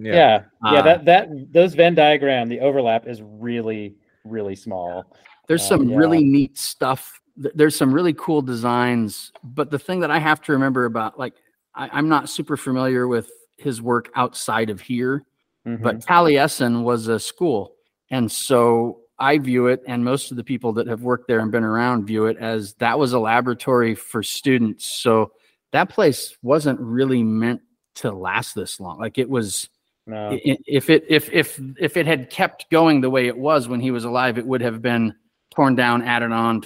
those Venn diagram, the overlap is really, really small. There's some really neat stuff. There's some really cool designs, but the thing that I have to remember about, like, I'm not super familiar with his work outside of here, but Taliesin was a school. And so I view it, and most of the people that have worked there and been around view it as that was a laboratory for students. So that place wasn't really meant to last this long. Like it was, if it had kept going the way it was when he was alive, it would have been torn down, added on,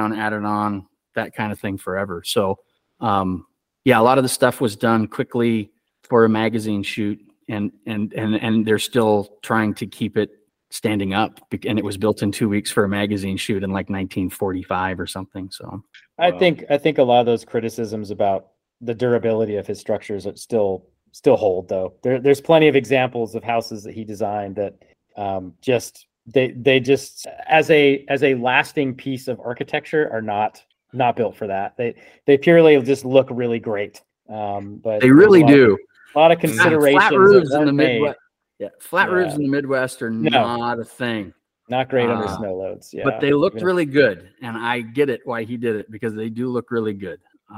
that kind of thing forever. So, a lot of the stuff was done quickly for a magazine shoot, and they're still trying to keep it standing up. And it was built in 2 weeks for a magazine shoot in like 1945 or something. So, I think a lot of those criticisms about the durability of his structures still hold, though. There's plenty of examples of houses that he designed that they just as a lasting piece of architecture are not built for that. They purely just look really great. But they really do. A lot of considerations. Flat roofs in the Midwest. Yeah, flat roofs in the Midwest are not a thing. Not great under snow loads. Yeah, but they looked really good, and I get it why he did it, because they do look really good.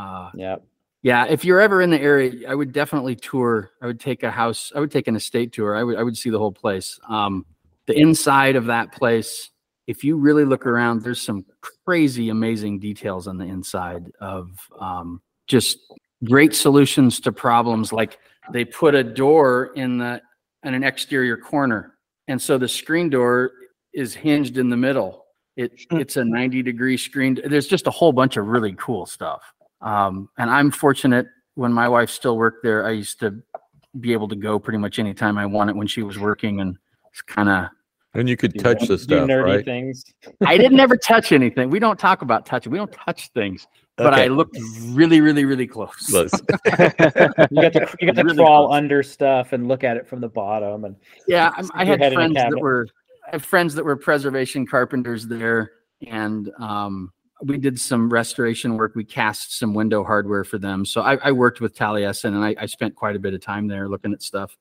Yeah. If you're ever in the area, I would definitely tour. I would take an estate tour. I would see the whole place. The inside of that place, if you really look around, there's some crazy, amazing details on the inside of just great solutions to problems. Like they put a door in an exterior corner, and so the screen door is hinged in the middle. It's a 90-degree screen. There's just a whole bunch of really cool stuff. And I'm fortunate, when my wife still worked there, I used to be able to go pretty much anytime I wanted when she was working, and it's kind of. And you could touch the stuff, nerdy right? Things. I didn't ever touch anything. We don't talk about touching. We don't touch things. But I looked really, really, really close. You got to really crawl under stuff and look at it from the bottom. And I had friends that were preservation carpenters there, and we did some restoration work. We cast some window hardware for them. So I worked with Taliesin, and I spent quite a bit of time there looking at stuff.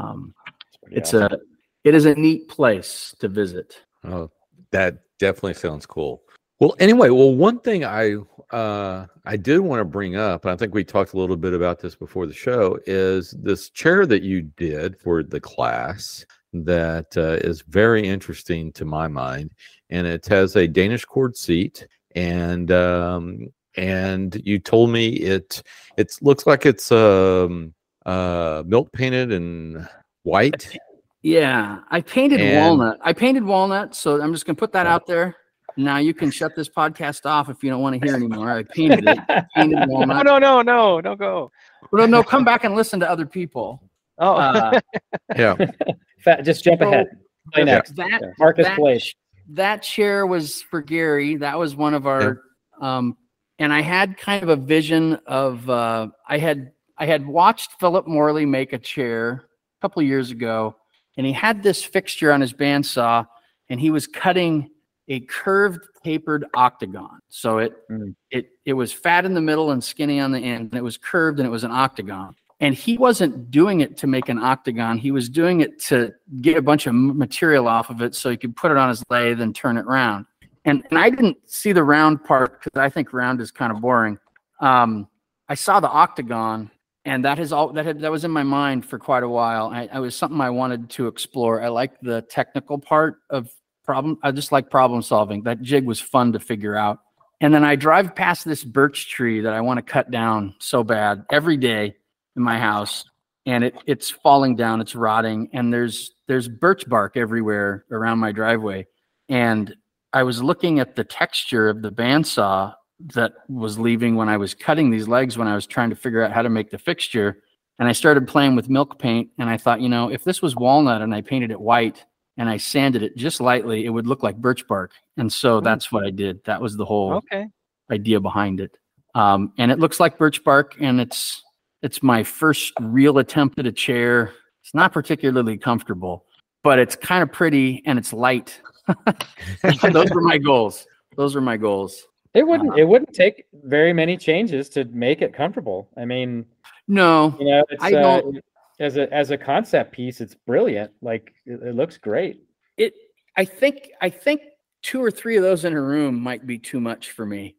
It is a neat place to visit. Oh, that definitely sounds cool. Well, anyway, one thing I did want to bring up, and I think we talked a little bit about this before the show, is this chair that you did for the class that is very interesting to my mind, and it has a Danish cord seat, and you told me it looks like it's milk painted and white. Yeah, I painted walnut. So I'm just going to put that out there. Now you can shut this podcast off if you don't want to hear anymore. I painted it. Painted walnut. No, don't go. No, come back and listen to other people. Oh, Yeah. Just jump ahead. Play So next. that Marcus that, Place. that chair was for Gary. That was one of our, and I had kind of a vision of, I had watched Philip Morley make a chair a couple of years ago, and he had this fixture on his bandsaw, and he was cutting a curved tapered octagon. So it was fat in the middle and skinny on the end, and it was curved and it was an octagon. And he wasn't doing it to make an octagon. He was doing it to get a bunch of material off of it so he could put it on his lathe and turn it round. And I didn't see the round part because I think round is kind of boring. I saw the octagon, and that was in my mind for quite a while. It was something I wanted to explore. I like the technical part of problem. I just like problem solving. That jig was fun to figure out. And then I drive past this birch tree that I want to cut down so bad every day in my house, and it's falling down, it's rotting, and there's birch bark everywhere around my driveway. And I was looking at the texture of the bandsaw that was leaving when I was cutting these legs, when I was trying to figure out how to make the fixture. And I started playing with milk paint, and I thought, if this was walnut and I painted it white and I sanded it just lightly, it would look like birch bark. And so that's what I did. That was the whole idea behind it. And it looks like birch bark, and it's my first real attempt at a chair. It's not particularly comfortable, but it's kind of pretty and it's light. Those were my goals. It wouldn't take very many changes to make it comfortable. I mean, no, it's as a concept piece, it's brilliant. Like it looks great. I think 2 or 3 of those in a room might be too much for me.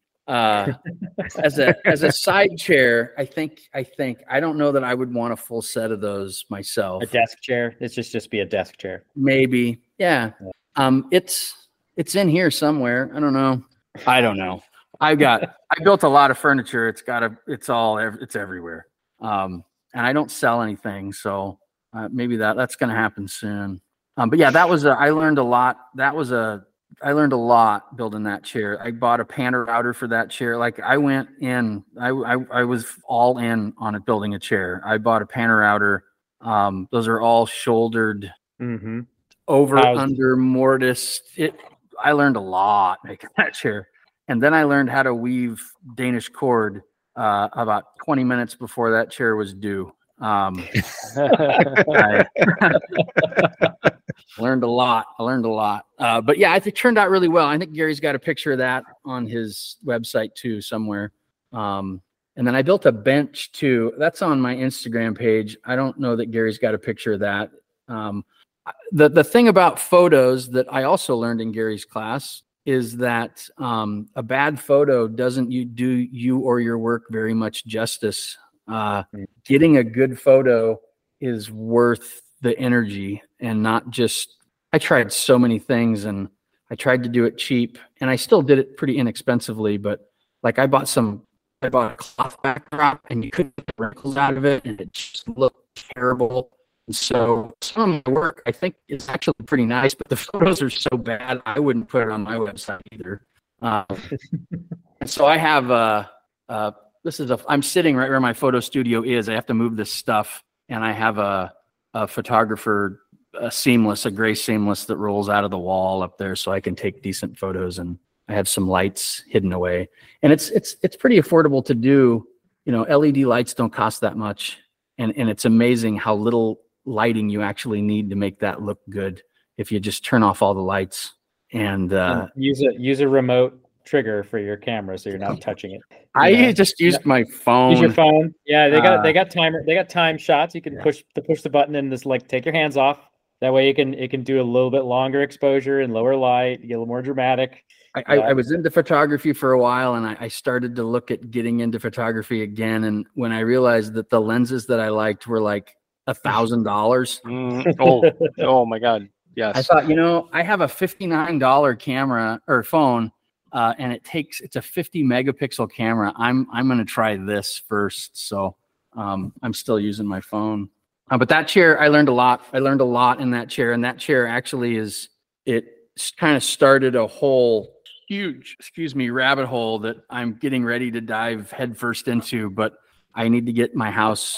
As a side chair, I think I don't know that I would want a full set of those myself. A desk chair. It's just be a desk chair. Maybe. Yeah. It's in here somewhere. I don't know. I built a lot of furniture. It's everywhere. And I don't sell anything, so maybe that's going to happen soon. But yeah, I learned a lot. I learned a lot building that chair. I bought a panner router for that chair. Like I went in, I was all in on it, building a chair. I bought a panner router. Those are all shouldered over, under, mortise. I learned a lot making that chair. And then I learned how to weave Danish cord about 20 minutes before that chair was due. I learned a lot. But yeah, it turned out really well. I think Gary's got a picture of that on his website too, somewhere. And then I built a bench too. That's on my Instagram page. I don't know that Gary's got a picture of that. The thing about photos that I also learned in Gary's class is that a bad photo doesn't do you or your work very much justice. Getting a good photo is worth the energy, and not just, I tried so many things and I tried to do it cheap, and I still did it pretty inexpensively, but like I bought a cloth backdrop and you couldn't get the wrinkles out of it, and it just looked terrible. And so some of my work I think is actually pretty nice, but the photos are so bad I wouldn't put it on my website either. And so I have I'm sitting right where my photo studio is. I have to move this stuff, and I have a photographer, a gray seamless that rolls out of the wall up there, so I can take decent photos. And I have some lights hidden away, and it's pretty affordable to do. LED lights don't cost that much, and it's amazing how little lighting you actually need to make that look good if you just turn off all the lights and use a remote trigger for your camera so you're not touching it. I just used my phone. Use your phone. Yeah, they got timer. They got time shots. You can push the button and just like take your hands off. That way it can do a little bit longer exposure and lower light, get a little more dramatic. I was into photography for a while, and I started to look at getting into photography again. And when I realized that the lenses that I liked were like $1,000. Oh my God. Yes. I thought, I have a $59 camera or phone, and it's a 50 megapixel camera. I'm going to try this first. So I'm still using my phone. But that chair, I learned a lot. I learned a lot in that chair. And that chair actually it kind of started a whole huge, rabbit hole that I'm getting ready to dive headfirst into. But I need to get my house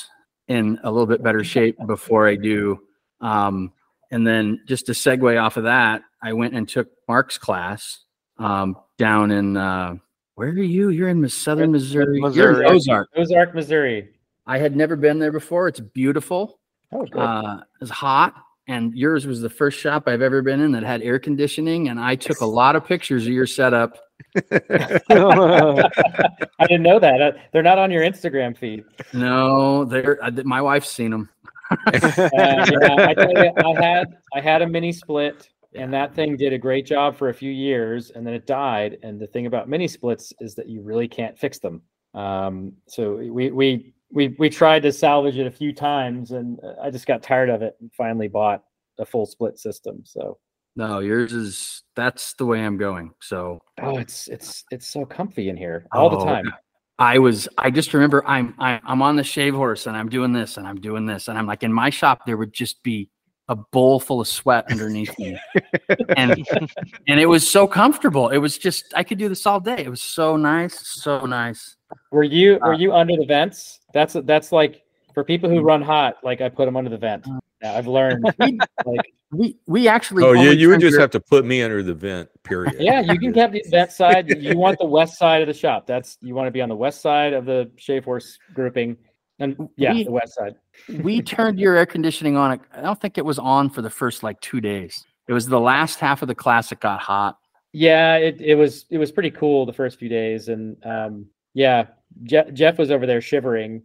in a little bit better shape before I do. And then just to segue off of that, I went and took Mark's class down in where are you? You're in southern Missouri. You're in Ozark, Missouri. I had never been there before. It's beautiful. Oh, good. It's hot. And yours was the first shop I've ever been in that had air conditioning. And I took a lot of pictures of your setup. I didn't know that. They're not on your Instagram feed. No, my wife's seen them. I tell you, I had a mini split, and that thing did a great job for a few years, and then it died. And the thing about mini splits is that you really can't fix them. So we tried to salvage it a few times, and I just got tired of it and finally bought a full split system. So no, that's the way I'm going. So it's so comfy in here all the time. I just remember I'm on the shave horse and I'm doing this and I'm doing this and I'm like, in my shop there would just be a bowl full of sweat underneath me, and it was so comfortable. It was just, I could do this all day. It was so nice, so nice. Were you under the vents? That's like for people who run hot. Like I put them under the vent. Now, I've learned. Like we actually. Oh yeah, you would just have to put me under the vent. Period. Yeah, you can have the vent side. You want the west side of the shop. You want to be on the west side of the shave horse grouping. And the west side. We turned your air conditioning on. I don't think it was on for the first 2 days. It was the last half of the class that got hot. Yeah, it was pretty cool the first few days, and Jeff was over there shivering,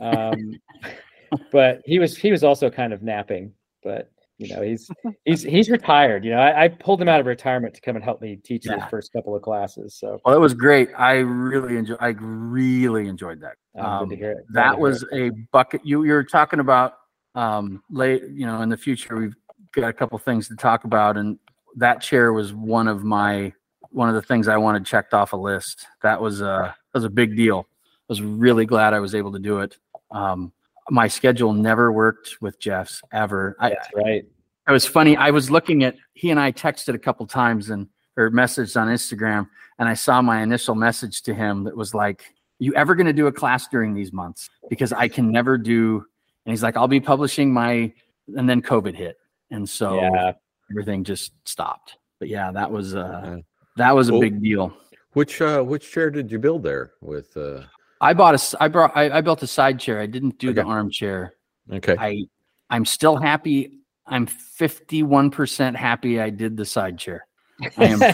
but he was also kind of napping. But he's retired. I pulled him out of retirement to come and help me teach his first couple of classes. So it was great. I really enjoyed that. Good to hear it. That was a bucket. You're talking about late. In the future we've got a couple things to talk about, and that chair was one of the things I wanted checked off a list. That was a big deal. I was really glad I was able to do it. My schedule never worked with Jeff's ever. That's right. It was funny. I was looking at, he and I texted a couple times or messaged on Instagram, and I saw my initial message to him that was like, you ever going to do a class during these months? Because I can never do. And he's like, I'll be publishing and then COVID hit. And so everything just stopped. But yeah, that was a big deal. Which chair did you build there with? I built a side chair. I didn't do the armchair. Okay. I'm still happy. I'm 51% happy I did the side chair. I am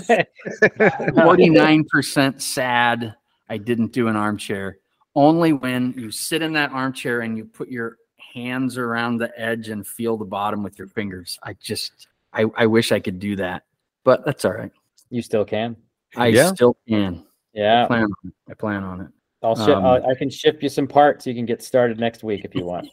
49% sad I didn't do an armchair. Only when you sit in that armchair and you put your hands around the edge and feel the bottom with your fingers. I wish I could do that, but that's all right. You still can. I still can. Yeah. I plan on it. I can ship you some parts. You can get started next week if you want.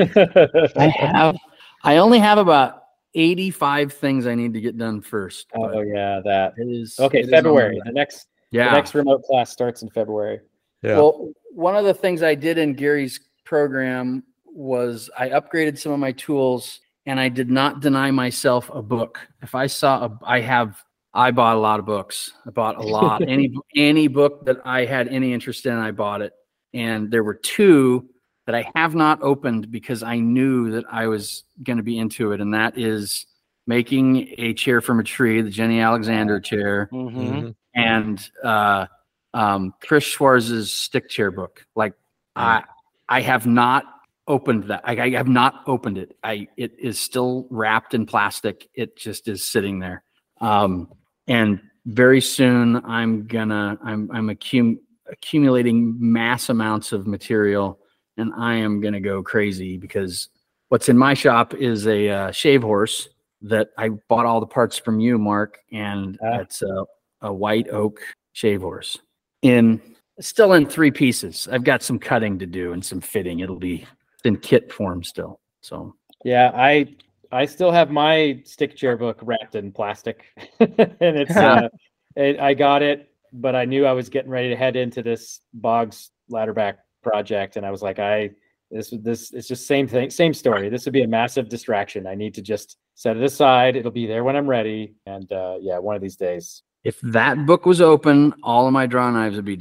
I only have about 85 things I need to get done first. Oh yeah, that is okay. February. The next remote class starts in February. Yeah. Well, one of the things I did in Gary's program was I upgraded some of my tools, and I did not deny myself a book. If I saw I bought a lot of books. I bought a lot. Any book that I had any interest in, I bought it. And there were two that I have not opened because I knew that I was going to be into it. And that is Making a Chair from a Tree, the Jenny Alexander chair, and Chris Schwarz's stick chair book. I have not opened that. I have not opened it. It is still wrapped in plastic. It just is sitting there. And very soon I'm accumulating mass amounts of material, and I am going to go crazy because what's in my shop is a shave horse that I bought all the parts from you, Mark, and it's a white oak shave horse still in 3 pieces. I've got some cutting to do and some fitting. It'll be in kit form still. So yeah, I still have my stick chair book wrapped in plastic, and it's I got it, but I knew I was getting ready to head into this Boggs Ladderback project, and I was like, this it's just same thing, same story. This would be a massive distraction. I need to just set it aside. It'll be there when I'm ready, and one of these days. If that book was open, all of my draw knives would be dull.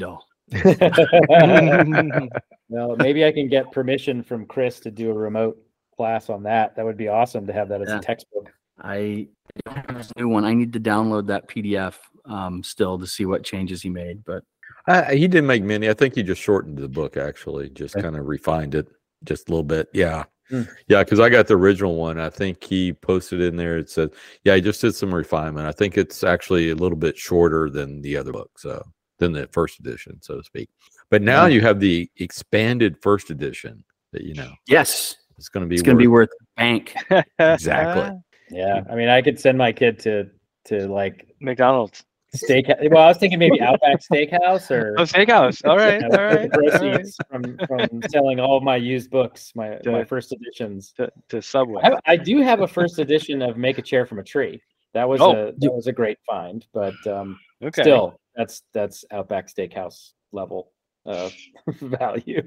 Well, maybe I can get permission from Chris to do a remote class on that. That would be awesome to have that as a textbook. I don't have this new one. I need to download that PDF still to see what changes he made. But He didn't make many. I think he just shortened the book, actually, just kind of refined it just a little bit. Yeah. Yeah, because I got the original one. I think he posted in there. It said, yeah, he just did some refinement. I think it's actually a little bit shorter than the other book, so than the first edition, so to speak. But now you have the expanded first edition that yes, it's going to be worth bank. Exactly. Yeah, I mean, I could send my kid to like McDonald's. Steak. Well, I was thinking maybe Outback Steakhouse or Steakhouse. All right, all right. Proceeds from selling all of my used books, my first editions to Subway. I do have a first edition of Make a Chair from a Tree. That was a great find, but still, that's Outback Steakhouse level value.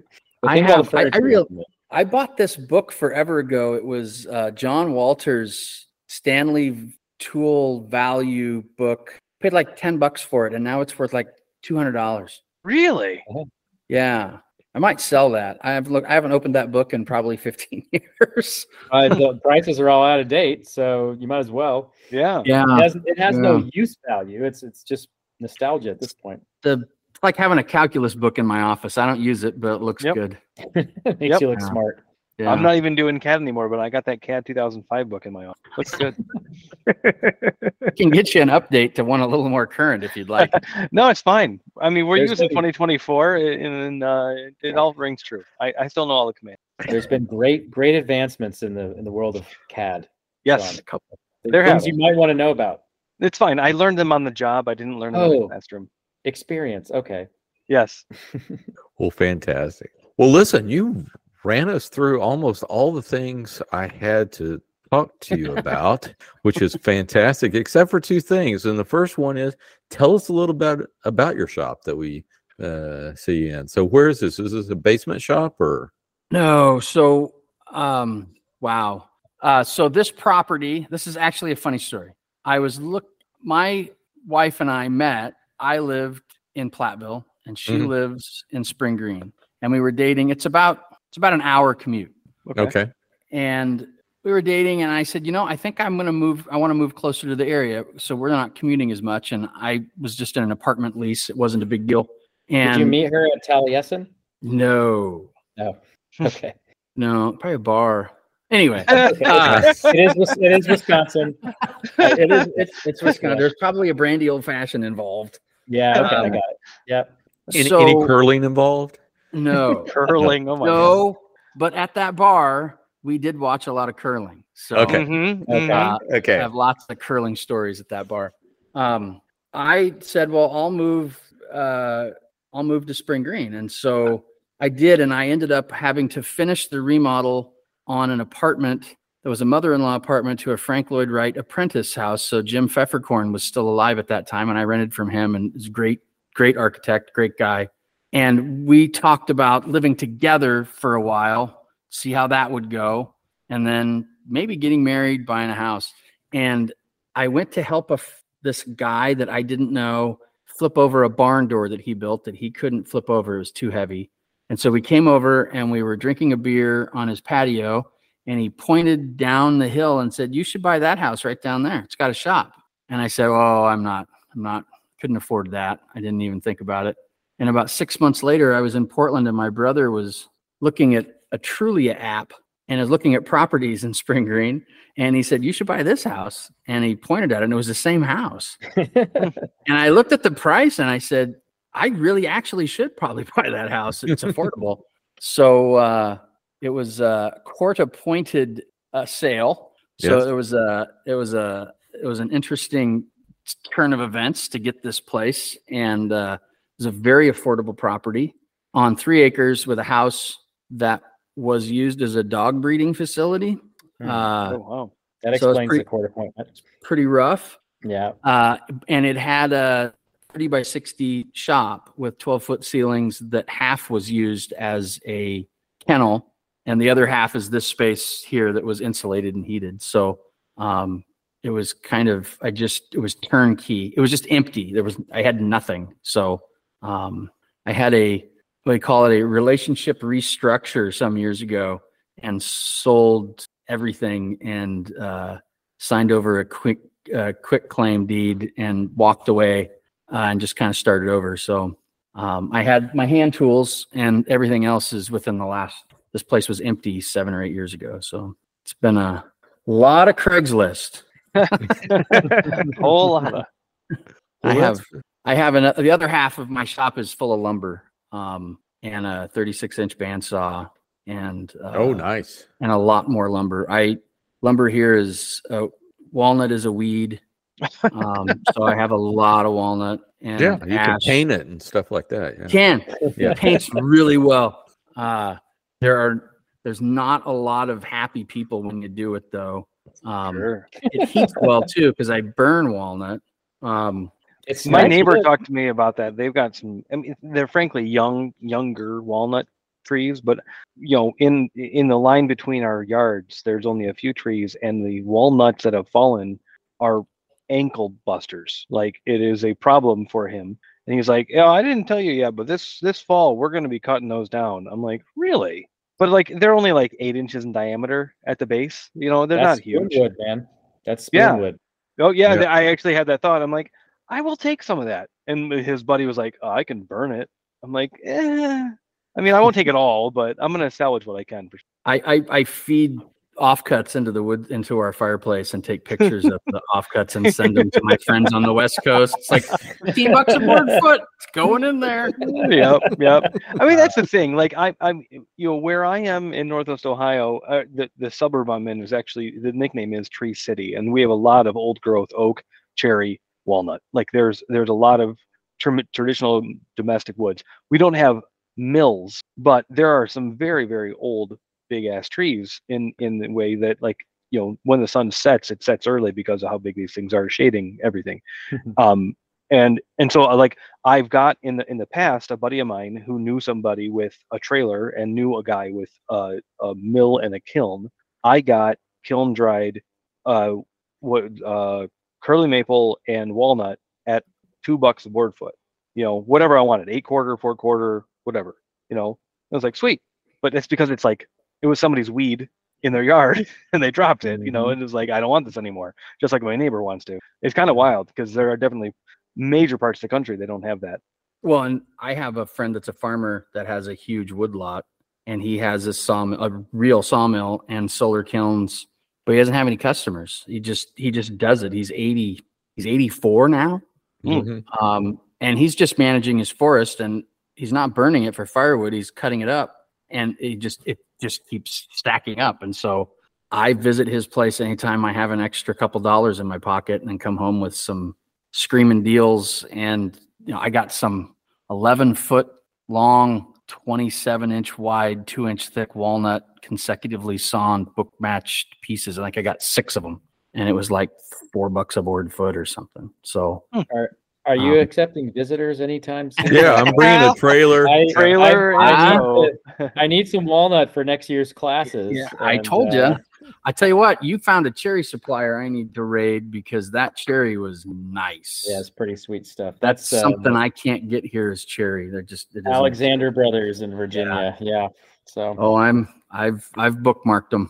I bought this book forever ago. It was John Walter's Stanley Tool Value book. Paid like $10 for it, and now it's worth like $200. Really? Yeah, I might sell that. I haven't opened that book in probably 15 years. The prices are all out of date, so you might as well. Yeah. It has no use value. It's just nostalgia at this point. It's like having a calculus book in my office. I don't use it, but it looks good. It makes you look smart. Yeah. I'm not even doing CAD anymore, but I got that CAD 2005 book in my office. Looks good. I can get you an update to one a little more current if you'd like. No, it's fine. I mean, we're using 2024, and it all rings true. I still know all the commands. There's been great advancements in the world of CAD. Yes, a couple. Things you might want to know about. It's fine. I learned them on the job. I didn't learn them in the classroom. Experience. Okay. Yes. Well, fantastic. Well, listen, you ran us through almost all the things I had to talk to you about, which is fantastic, except for two things. And the first one is, tell us a little bit about your shop that we see you in. So where is this? Is this a basement shop or? No. So, wow. So this property, this is actually a funny story. My wife and I met. I lived in Platteville and she lives in Spring Green, and we were dating. It's about an hour commute. Okay. And we were dating, and I said, I think I'm going to move. I want to move closer to the area, so we're not commuting as much. And I was just in an apartment lease. It wasn't a big deal. And did you meet her at Taliesin? No. No. Okay. No, probably a bar. Anyway, it is Wisconsin. It's Wisconsin. There's probably a brandy old fashioned involved. Yeah. Okay. I got it. Yep. Any curling involved? No. Curling. Oh my God. But at that bar, we did watch a lot of curling. So okay. I have lots of curling stories at that bar. I said, well, I'll move to Spring Green. And so I did, and I ended up having to finish the remodel on an apartment that was a mother-in-law apartment to a Frank Lloyd Wright apprentice house. So Jim Pfefferkorn was still alive at that time, and I rented from him, and he's a great architect, great guy. And we talked about living together for a while, see how that would go, and then maybe getting married, buying a house. And I went to help this guy that I didn't know flip over a barn door that he built that he couldn't flip over. It was too heavy. And so we came over and we were drinking a beer on his patio, and he pointed down the hill and said, you should buy that house right down there. It's got a shop. And I said, oh, I'm not, couldn't afford that. I didn't even think about it. And about 6 months later, I was in Portland, and my brother was looking at a Trulia app and is looking at properties in Spring Green. And he said, you should buy this house. And he pointed at it, and it was the same house. And I looked at the price and I said, I really actually should probably buy that house. It's affordable. So it was a court-appointed sale. So yes. It was an interesting turn of events to get this place, and it was a very affordable property on 3 acres with a house that was used as a dog breeding facility. Oh wow, that explains the court appointment. Pretty rough. Yeah, and it had a 30 by 60 shop with 12-foot ceilings that half was used as a kennel, and the other half is this space here that was insulated and heated. So it was kind of, it was turnkey. It was just empty. I had nothing. So I had a, what do you call it, a relationship restructure some years ago, and sold everything and signed over a quick claim deed and walked away and just kind of started over. So I had my hand tools, and everything else is within this place was empty 7 or 8 years ago. So it's been a lot of Craigslist. Whole lot of. I have the other half of my shop is full of lumber, and a 36-inch bandsaw, and nice, and a lot more lumber. Lumber here is walnut is a weed, so I have a lot of walnut. And you can ash. paint it and stuff like that. Yeah. It paints really well. There's not a lot of happy people when you do it, though. Sure. It heats well too because I burn walnut. It's my neighbor talked to me about that. They've got some. I mean, they're frankly younger walnut trees, but in the line between our yards, there's only a few trees, and the walnuts that have fallen are ankle busters. Like, it is a problem for him. And he's like, "Yeah, I didn't tell you yet, but this fall we're going to be cutting those down." I'm like, "Really?" But like, they're only like 8 inches in diameter at the base. They're not huge. Spoonwood, man. That's spoonwood. Oh yeah, I actually had that thought. I'm like, I will take some of that. And his buddy was like, "Oh, I can burn it." I'm like, I mean, I won't take it all, but I'm gonna salvage what I can. For sure. I feed offcuts into our fireplace and take pictures of the offcuts and send them to my friends on the West Coast. It's like $15 a board foot. It's going in there. Yep. I mean, that's the thing. Like, I'm where I am in Northwest Ohio, the suburb I'm in is actually, the nickname is Tree City, and we have a lot of old growth oak, cherry, walnut. Like, there's a lot of traditional domestic woods. We don't have mills, but there are some very, very old big ass trees in the way that, like, when the sun sets, it sets early because of how big these things are, shading everything. And so, like, I've got in the past a buddy of mine who knew somebody with a trailer and knew a guy with a mill and a kiln. I got kiln dried curly maple and walnut at $2 a board foot. Whatever I wanted, 8-quarter, 4-quarter, whatever. I was like, sweet. But that's because it's like, it was somebody's weed in their yard and they dropped it, and it was like, I don't want this anymore. Just like my neighbor wants to. It's kind of wild because there are definitely major parts of the country that don't have that. Well, and I have a friend that's a farmer that has a huge wood lot, and he has a real sawmill and solar kilns, but he doesn't have any customers. He just does it. He's 84 now. Mm-hmm. And he's just managing his forest, and he's not burning it for firewood. He's cutting it up, and it just keeps stacking up. And so I visit his place anytime I have an extra couple dollars in my pocket, and then come home with some screaming deals. And I got some 11-foot long, 27-inch wide, 2-inch thick walnut consecutively sawn, book matched pieces. I think I got 6 of them, and it was like $4 a board foot or something. So Are you accepting visitors anytime soon? Yeah, I'm bringing a trailer. I need some walnut for next year's classes. Yeah, I told you. I tell you what, you found a cherry supplier I need to raid, because that cherry was nice. Yeah, it's pretty sweet stuff. That's something I can't get here is cherry. They're just Alexander Brothers in Virginia. Yeah. So. Oh, I've bookmarked them.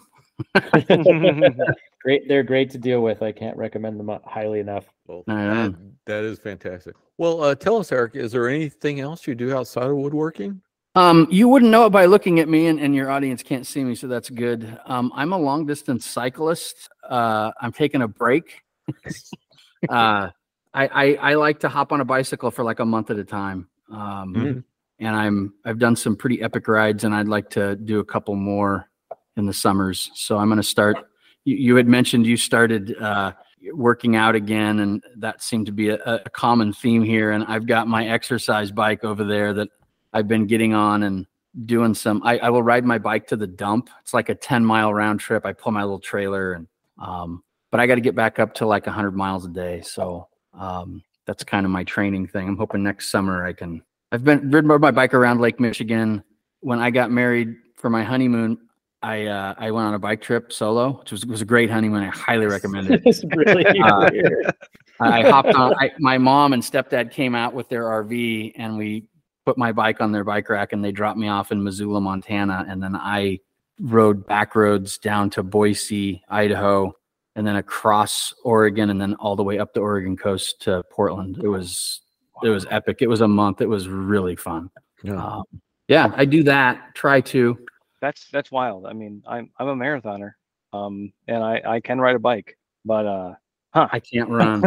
Great, they're great to deal with. I can't recommend them highly enough. Well, that is fantastic. Well, tell us, Eric, is there anything else you do outside of woodworking? You wouldn't know it by looking at me, and your audience can't see me, so that's good. I'm a long distance cyclist. I'm taking a break. I like to hop on a bicycle for like a month at a time. And I've done some pretty epic rides, and I'd like to do a couple more in the summers. So I'm going to start. You had mentioned you started working out again, and that seemed to be a common theme here. And I've got my exercise bike over there that I've been getting on and doing some. I will ride my bike to the dump. It's like a 10-mile round trip. I pull my little trailer, and but I got to get back up to like 100 miles a day. So that's kind of my training thing. I'm hoping next summer I can. I've ridden my bike around Lake Michigan. When I got married for my honeymoon, I went on a bike trip solo, which was a great honeymoon. I highly recommend it. It's really I hopped on. My mom and stepdad came out with their RV, and we put my bike on their bike rack, and they dropped me off in Missoula, Montana, and then I rode back roads down to Boise, Idaho, and then across Oregon, and then all the way up the Oregon coast to Portland. It was epic. It was a month. It was really fun. Yeah. I do that. Try to. That's wild. I mean, I'm a marathoner, and I can ride a bike, but I can't run.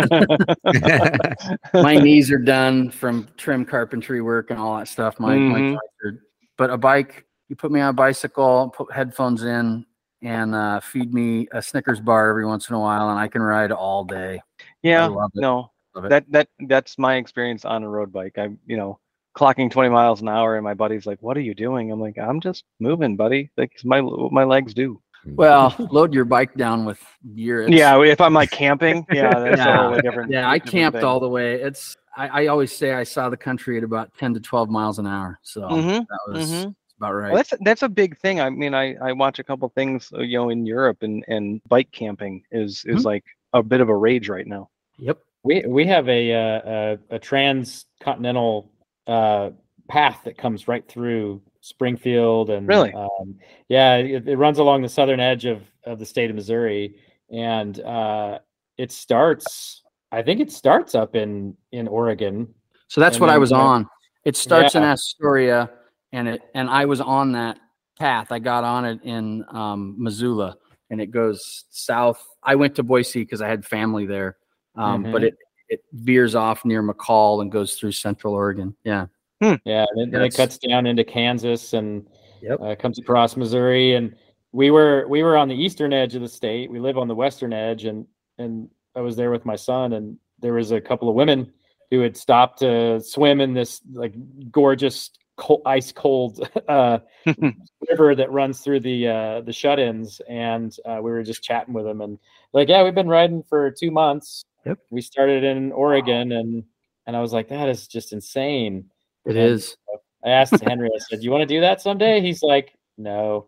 My knees are done from trim carpentry work and all that stuff. My joints are, but a bike, you put me on a bicycle, put headphones in, and feed me a Snickers bar every once in a while, and I can ride all day. Yeah, I love it. no, Love it. that's my experience on a road bike. I'm clocking 20 miles an hour, and my buddy's like, "What are you doing?" I'm like, "I'm just moving, buddy. Like it's what my legs do." Well, load your bike down with gear. Yeah, if I'm like camping, that's a totally different. Yeah, I different camped thing. all the way. I always say I saw the country at about 10 to 12 miles an hour. So that was about right. Well, that's a big thing. I mean, I watch a couple things, in Europe, and bike camping is like a bit of a rage right now. Yep. We have a transcontinental path that comes right through Springfield, and Really? it runs along the southern edge of the state of Missouri, and it starts up in Oregon. So that's And what I then was go- on. It starts in Yeah. Astoria, and I was on that path. I got on it in Missoula, and it goes south. I went to Boise because I had family there, but it veers off near McCall and goes through Central Oregon. Yeah. Yeah, and then it cuts down into Kansas and Yep. comes across Missouri. And we were on the eastern edge of the state. We live on the western edge, and I was there with my son, and there was a couple of women who had stopped to swim in this like gorgeous ice cold river that runs through the shut-ins, and we were just chatting with them, and like, yeah, we've been riding for 2 months. Yep. We started in Oregon, and I was like, that is just insane. It is. I asked Henry, I said, "You want to do that someday?" He's like, "No."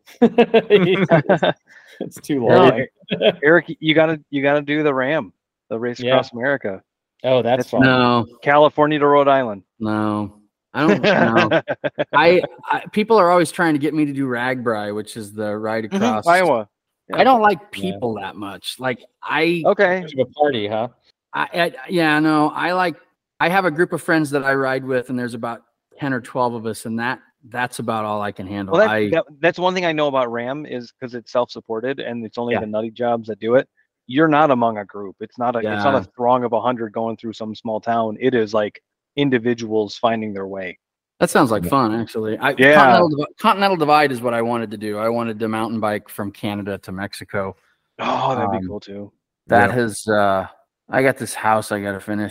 It's too long. No, Eric, you gotta do the RAM, the Race Across America, Oh, that's fun. No, California to Rhode Island. no. I don't know. I people are always trying to get me to do Ragbri, which is the ride across Iowa. I don't like people that much. Like Okay. To a party, huh? I have a group of friends that I ride with, and there's about 10 or 12 of us, and that's about all I can handle. Well, that's one thing I know about RAM is because it's self-supported and it's only the nutty jobs that do it. You're not among a group. It's not a throng of 100 going through some small town. It is like individuals finding their way. That sounds like fun, actually. Continental Divide is what I wanted to do. I wanted to mountain bike from Canada to Mexico. Oh, that'd be cool too. That has I got this house I got to finish.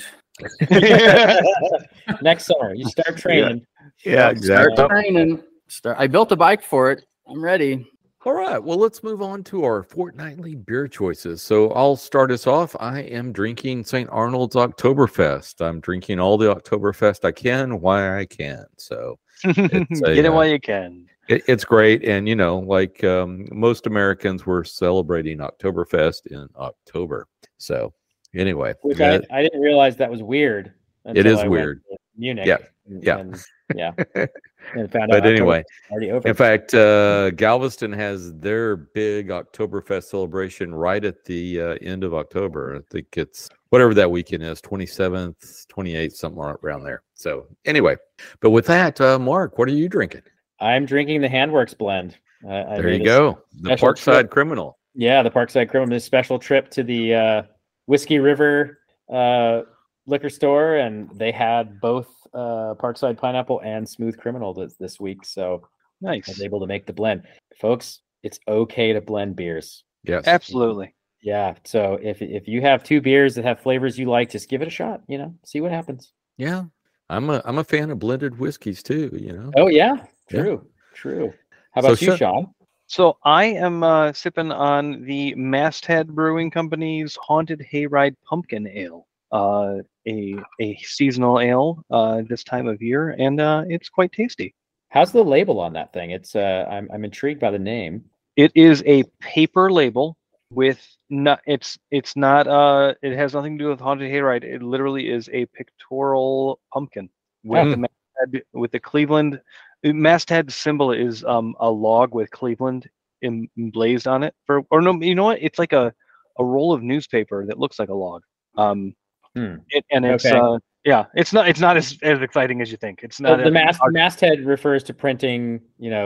Next summer, you start training. Yeah, exactly. Start training. I built a bike for it. I'm ready. All right. Well, let's move on to our fortnightly beer choices. So I'll start us off. I am drinking St. Arnold's Oktoberfest. I'm drinking all the Oktoberfest I can while I can. So it's get it while you can. It's great. And, like most Americans, were celebrating Oktoberfest in October. So anyway. Which I didn't realize that was weird. It is weird. Munich. Yeah. And found but out anyway, already over. in fact, Galveston has their big Oktoberfest celebration right at the end of October. I think it's whatever that weekend is, 27th, 28th, something around there. So anyway, but with that, Mark, what are you drinking? I'm drinking the Handworks blend. There you go. The Parkside Criminal. Yeah, the Parkside Criminal. This special trip to the Whiskey River liquor store, and they had both Parkside Pineapple and Smooth Criminal this week. So nice. I was able to make the blend. Folks, it's okay to blend beers. Yes. Absolutely. Yeah. So if you have two beers that have flavors you like, just give it a shot, see what happens. Yeah. I'm a fan of blended whiskeys too, Oh yeah. True. How about you, Sean? So I am sipping on the Masthead Brewing Company's Haunted Hayride Pumpkin Ale. A seasonal ale this time of year, and it's quite tasty. How's the label on that thing? It's I'm intrigued by the name. It is a paper label with it's not it has nothing to do with Haunted Hayride. It literally is a pictorial pumpkin with the Cleveland masthead symbol is a log with Cleveland emblazed on it. Or no, you know what? It's like a roll of newspaper that looks like a log. And it's Okay. it's not as exciting as you think. It's not The masthead refers to printing.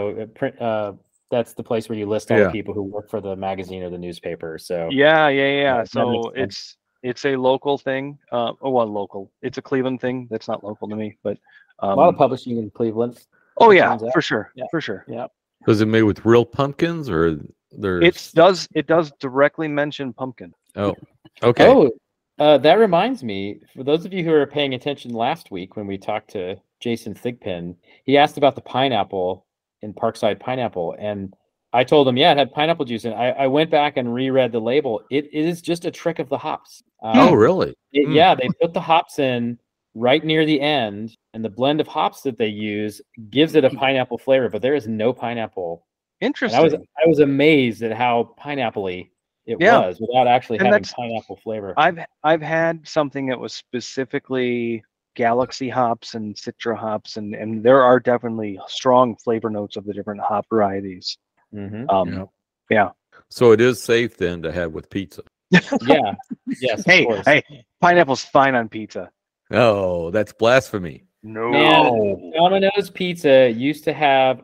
That's the place where you list all the people who work for the magazine or the newspaper. So yeah. that So makes sense. it's a local thing. Local. It's a Cleveland thing. That's not local to me, but A lot of publishing in Cleveland. oh it yeah, turns out. for sure, Yeah. for sure. Yeah. Was it made with real pumpkins or there's? It does directly mention pumpkin. Oh, okay. Oh, that reminds me. For those of you who were paying attention last week when we talked to Jason Thigpen, he asked about the pineapple in Parkside Pineapple, and I told him, yeah, it had pineapple juice in it. I went back and reread the label. It is just a trick of the hops. Oh, really? Yeah, they put the hops in right near the end, and the blend of hops that they use gives it a pineapple flavor, but there is no pineapple. Interesting. And I was amazed at how pineapple-y it was without actually And having that's- pineapple flavor. I've had something that was specifically Galaxy hops and Citra hops, and there are definitely strong flavor notes of the different hop varieties. Mhm. Yeah. So it is safe then to have with pizza. Yeah. Yes. Hey, of course. hey, pineapple's fine on pizza. Oh, that's blasphemy. No. Man, Domino's Pizza used to have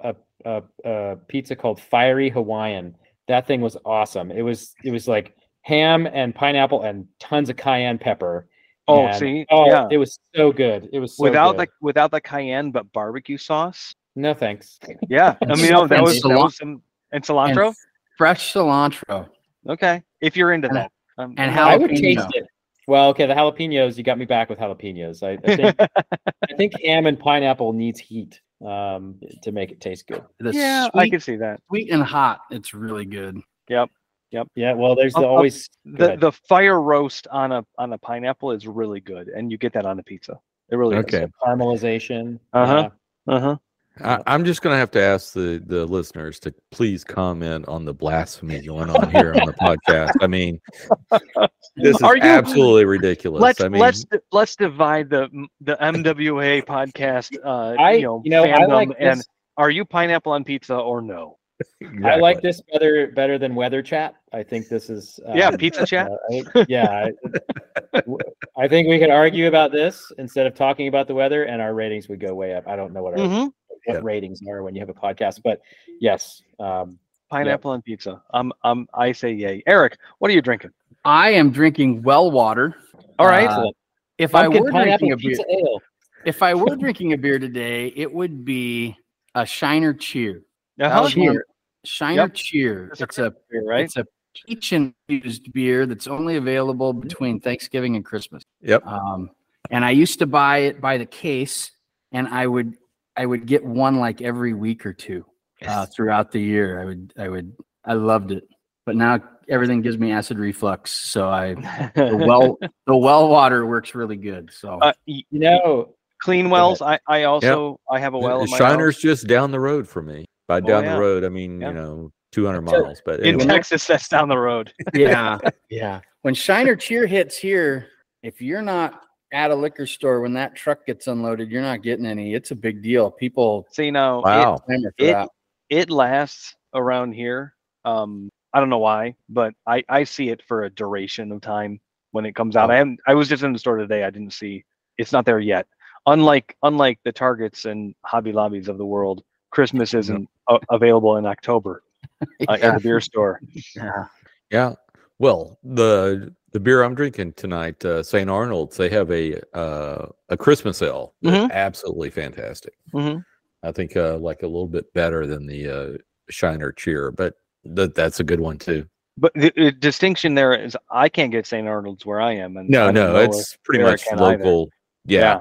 a pizza called Fiery Hawaiian. That thing was awesome. It was like ham and pineapple and tons of cayenne pepper. Oh, And- see, oh, yeah. it was so good. It was so without good. the cayenne, but barbecue sauce. No thanks. Yeah, I mean, no, that And was some and cilantro. And fresh cilantro. Okay, if you're into And- that. and I would jalapeno. taste it. Well, okay, the jalapenos, you got me back with jalapenos. I think I think ham and pineapple needs heat to make it taste good. The yeah, I sweet, can see that. sweet and hot. It's really good. Yep. Yeah, well, there's I'll- always The fire roast on a pineapple is really good, and you get that on a pizza. It really Okay. is. caramelization. Uh-huh. Yeah. Uh-huh. I'm just going to have to ask the listeners to please comment on the blasphemy going on here on the podcast. I mean, this is Are you- absolutely ridiculous. Let's divide the MWA podcast. I fandom like and this. are you pineapple on pizza or no? I like this better than weather chat. I think this is Pizza chat. I think we could argue about this instead of talking about the weather, and our ratings would go way up. I don't know what Mhm. Yeah. ratings are when you have a podcast, but yes, Pineapple and pizza. I say yay. Eric, what are you drinking? I am drinking well water. All right. If I pumpkin were pineapple drinking a beer, pizza ale. if I were drinking a beer today, it would be a Shiner Cheer. Uh-huh. was my- Shiner Cheer. That's a It's a beer, right? It's a peach infused beer that's only available between Thanksgiving and Christmas. Yep. And I used to buy it by the case, and I would get one like every week or two throughout the year. I loved it, but now everything gives me acid reflux. So the well water works really good. So Clean wells. I also I have a well in my Shiner's house. just down the road from me. By down yeah. the road, I mean, Yeah. 200 miles. But In anyway. Texas, that's down the road. yeah. When Shiner Cheer hits here, if you're not at a liquor store when that truck gets unloaded, you're not getting any. It's a big deal. People See now, Wow. clamor for that. it lasts around here. I don't know why, but I see it for a duration of time when it comes out. I was just in the store today. I didn't see it's not there yet. Unlike the Targets and Hobby Lobbies of the world, Christmas isn't available in October at the beer store. Yeah. Well, the beer I'm drinking tonight, St. Arnold's, they have a Christmas ale. That's absolutely fantastic. Mhm. I think like a little bit better than the Shiner Cheer, but that's a good one too. But the distinction there is I can't get St. Arnold's where I am. And I No, don't know it's pretty Eric much can either. local. Yeah.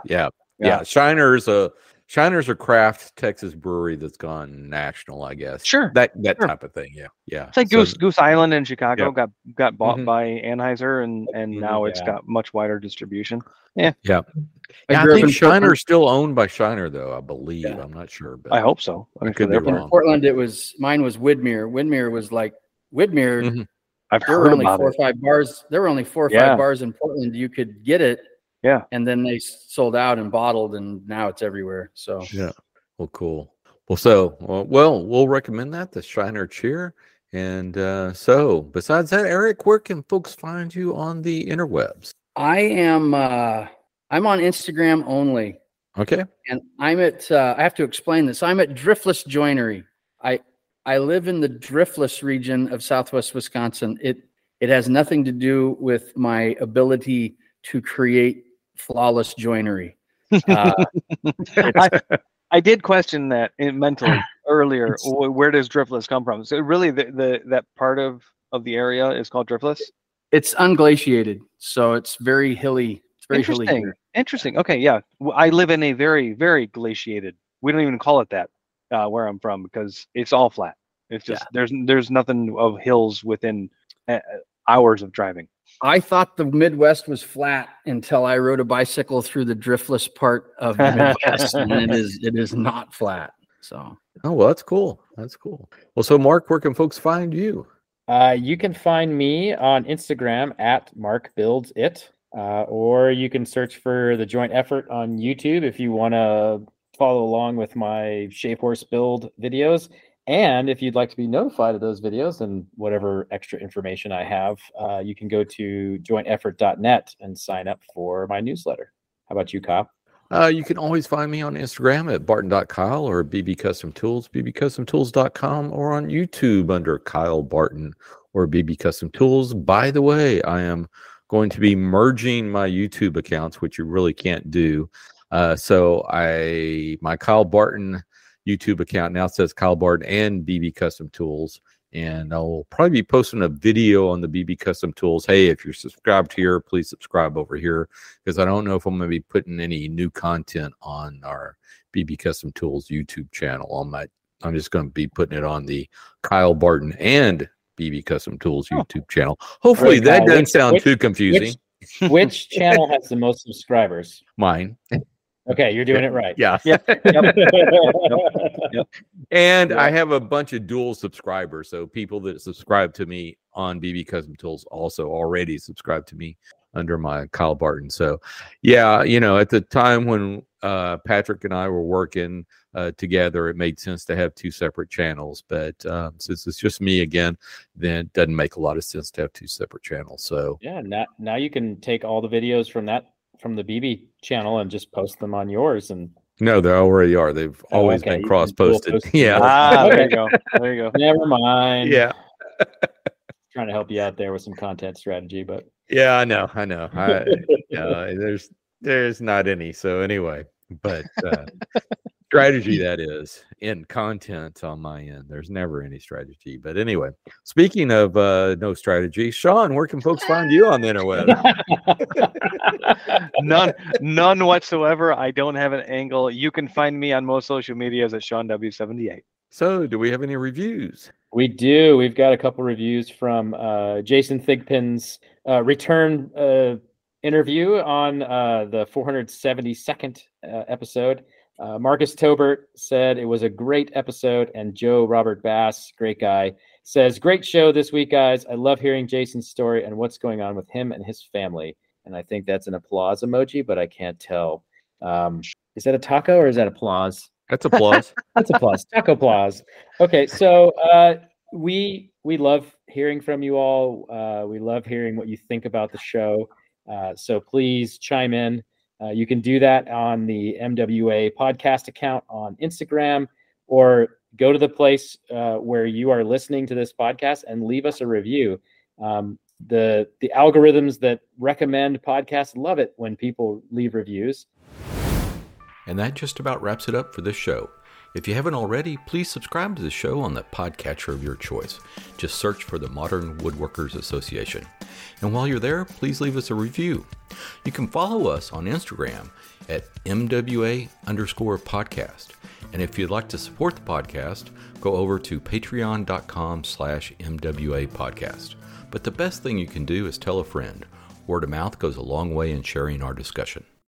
Shiner's a craft Texas brewery that's gone national, I guess. Sure. That Sure. type of thing. Yeah. It's like So- Goose Island in Chicago got bought Mhm. by Anheuser, and now it's got much wider distribution. Yeah, I I grew up think in Portland. Shiner's still owned by Shiner, though. I believe. Yeah. I'm not sure, but I hope so. I could be they're- wrong. In Portland, mine was Widmer. Widmer was like Widmer. Mhm. I've There were heard only about 4 or it. 5 bars. There were only 4 or Yeah. 5 bars in Portland. You could get it. Yeah. And then they sold out and bottled, and now it's everywhere. So Yeah. Well, cool. Well, we'll recommend that, the Shiner Cheer. And so besides that, Eric, where can folks find you on the interwebs? I am I'm on Instagram only. Okay. And I'm at I have to explain this. I'm at Driftless Joinery. I live in the Driftless region of Southwest Wisconsin. It has nothing to do with my ability to create flawless joinery. I did question that mentally earlier. Where does Driftless come from? So really, that part of the area is called Driftless. It's unglaciated, so it's very hilly. It's very hilly here. Interesting. Okay, yeah. I live in a very, very glaciated. We don't even call it that where I'm from, because it's all flat. It's just there's nothing of hills within hours of driving. I thought the Midwest was flat until I rode a bicycle through the driftless part of the Midwest, and it is not flat. So, oh well, that's cool. That's cool. Well, so Mark, where can folks find you? You can find me on Instagram at MarkBuildsIt, or you can search for the Joint Effort on YouTube if you want to follow along with my Shape Horse build videos. And if you'd like to be notified of those videos and whatever extra information I have, you can go to jointeffort.net and sign up for my newsletter. How about you, Kyle? You can always find me on Instagram at barton.kyle or BB Custom Tools, bbcustomtools.com, or on YouTube under Kyle Barton or BB Custom Tools. By the way, I am going to be merging my YouTube accounts, which you really can't do. So my Kyle Barton YouTube account now says Kyle Barton and BB Custom Tools, and I'll probably be posting a video on the BB Custom Tools. Hey, if you're subscribed here, please subscribe over here, because I don't know if I'm going to be putting any new content on our BB Custom Tools YouTube channel. I'm just going to be putting it on the Kyle Barton and BB Custom Tools YouTube channel. Hopefully that doesn't sound too confusing. Which channel has the most subscribers? Mine. Okay, you're doing it right. Yeah. Yep. And I have a bunch of dual subscribers. So people that subscribe to me on BB Custom Tools also already subscribe to me under my Kyle Barton. So yeah, at the time when Patrick and I were working together, it made sense to have two separate channels. But since it's just me again, then it doesn't make a lot of sense to have two separate channels. So yeah, now you can take all the videos from the BB channel and just post them on yours. And no, they already are. They've always been cross-posted. Yeah. There you go. There you go. Never mind. Yeah. Trying to help you out there with some content strategy, but yeah, I know. There's not any. So anyway, but strategy, that is, in content on my end, there's never any strategy. But anyway, speaking of no strategy, Sean, where can folks find you on the interweb? None whatsoever. I don't have an angle. You can find me on most social medias at SeanW78. So do we have any reviews? We do. We've got a couple reviews from Jason Thigpen's return interview on the 472nd episode. Marcus Tobert said it was a great episode, and Joe Robert Bass, great guy, says, great show this week, guys. I love hearing Jason's story and what's going on with him and his family. And I think that's an applause emoji, but I can't tell. Is that a taco or is that applause? That's applause. That's applause. Taco applause. Okay, so we love hearing from you all. We love hearing what you think about the show. So please chime in. You can do that on the MWA podcast account on Instagram, or go to the place where you are listening to this podcast and leave us a review. The algorithms that recommend podcasts love it when people leave reviews. And that just about wraps it up for this show. If you haven't already, please subscribe to the show on the podcatcher of your choice. Just search for the Modern Woodworkers Association. And while you're there, please leave us a review. You can follow us on Instagram at MWA_podcast. And if you'd like to support the podcast, go over to patreon.com/MWA podcast. But the best thing you can do is tell a friend. Word of mouth goes a long way in sharing our discussion.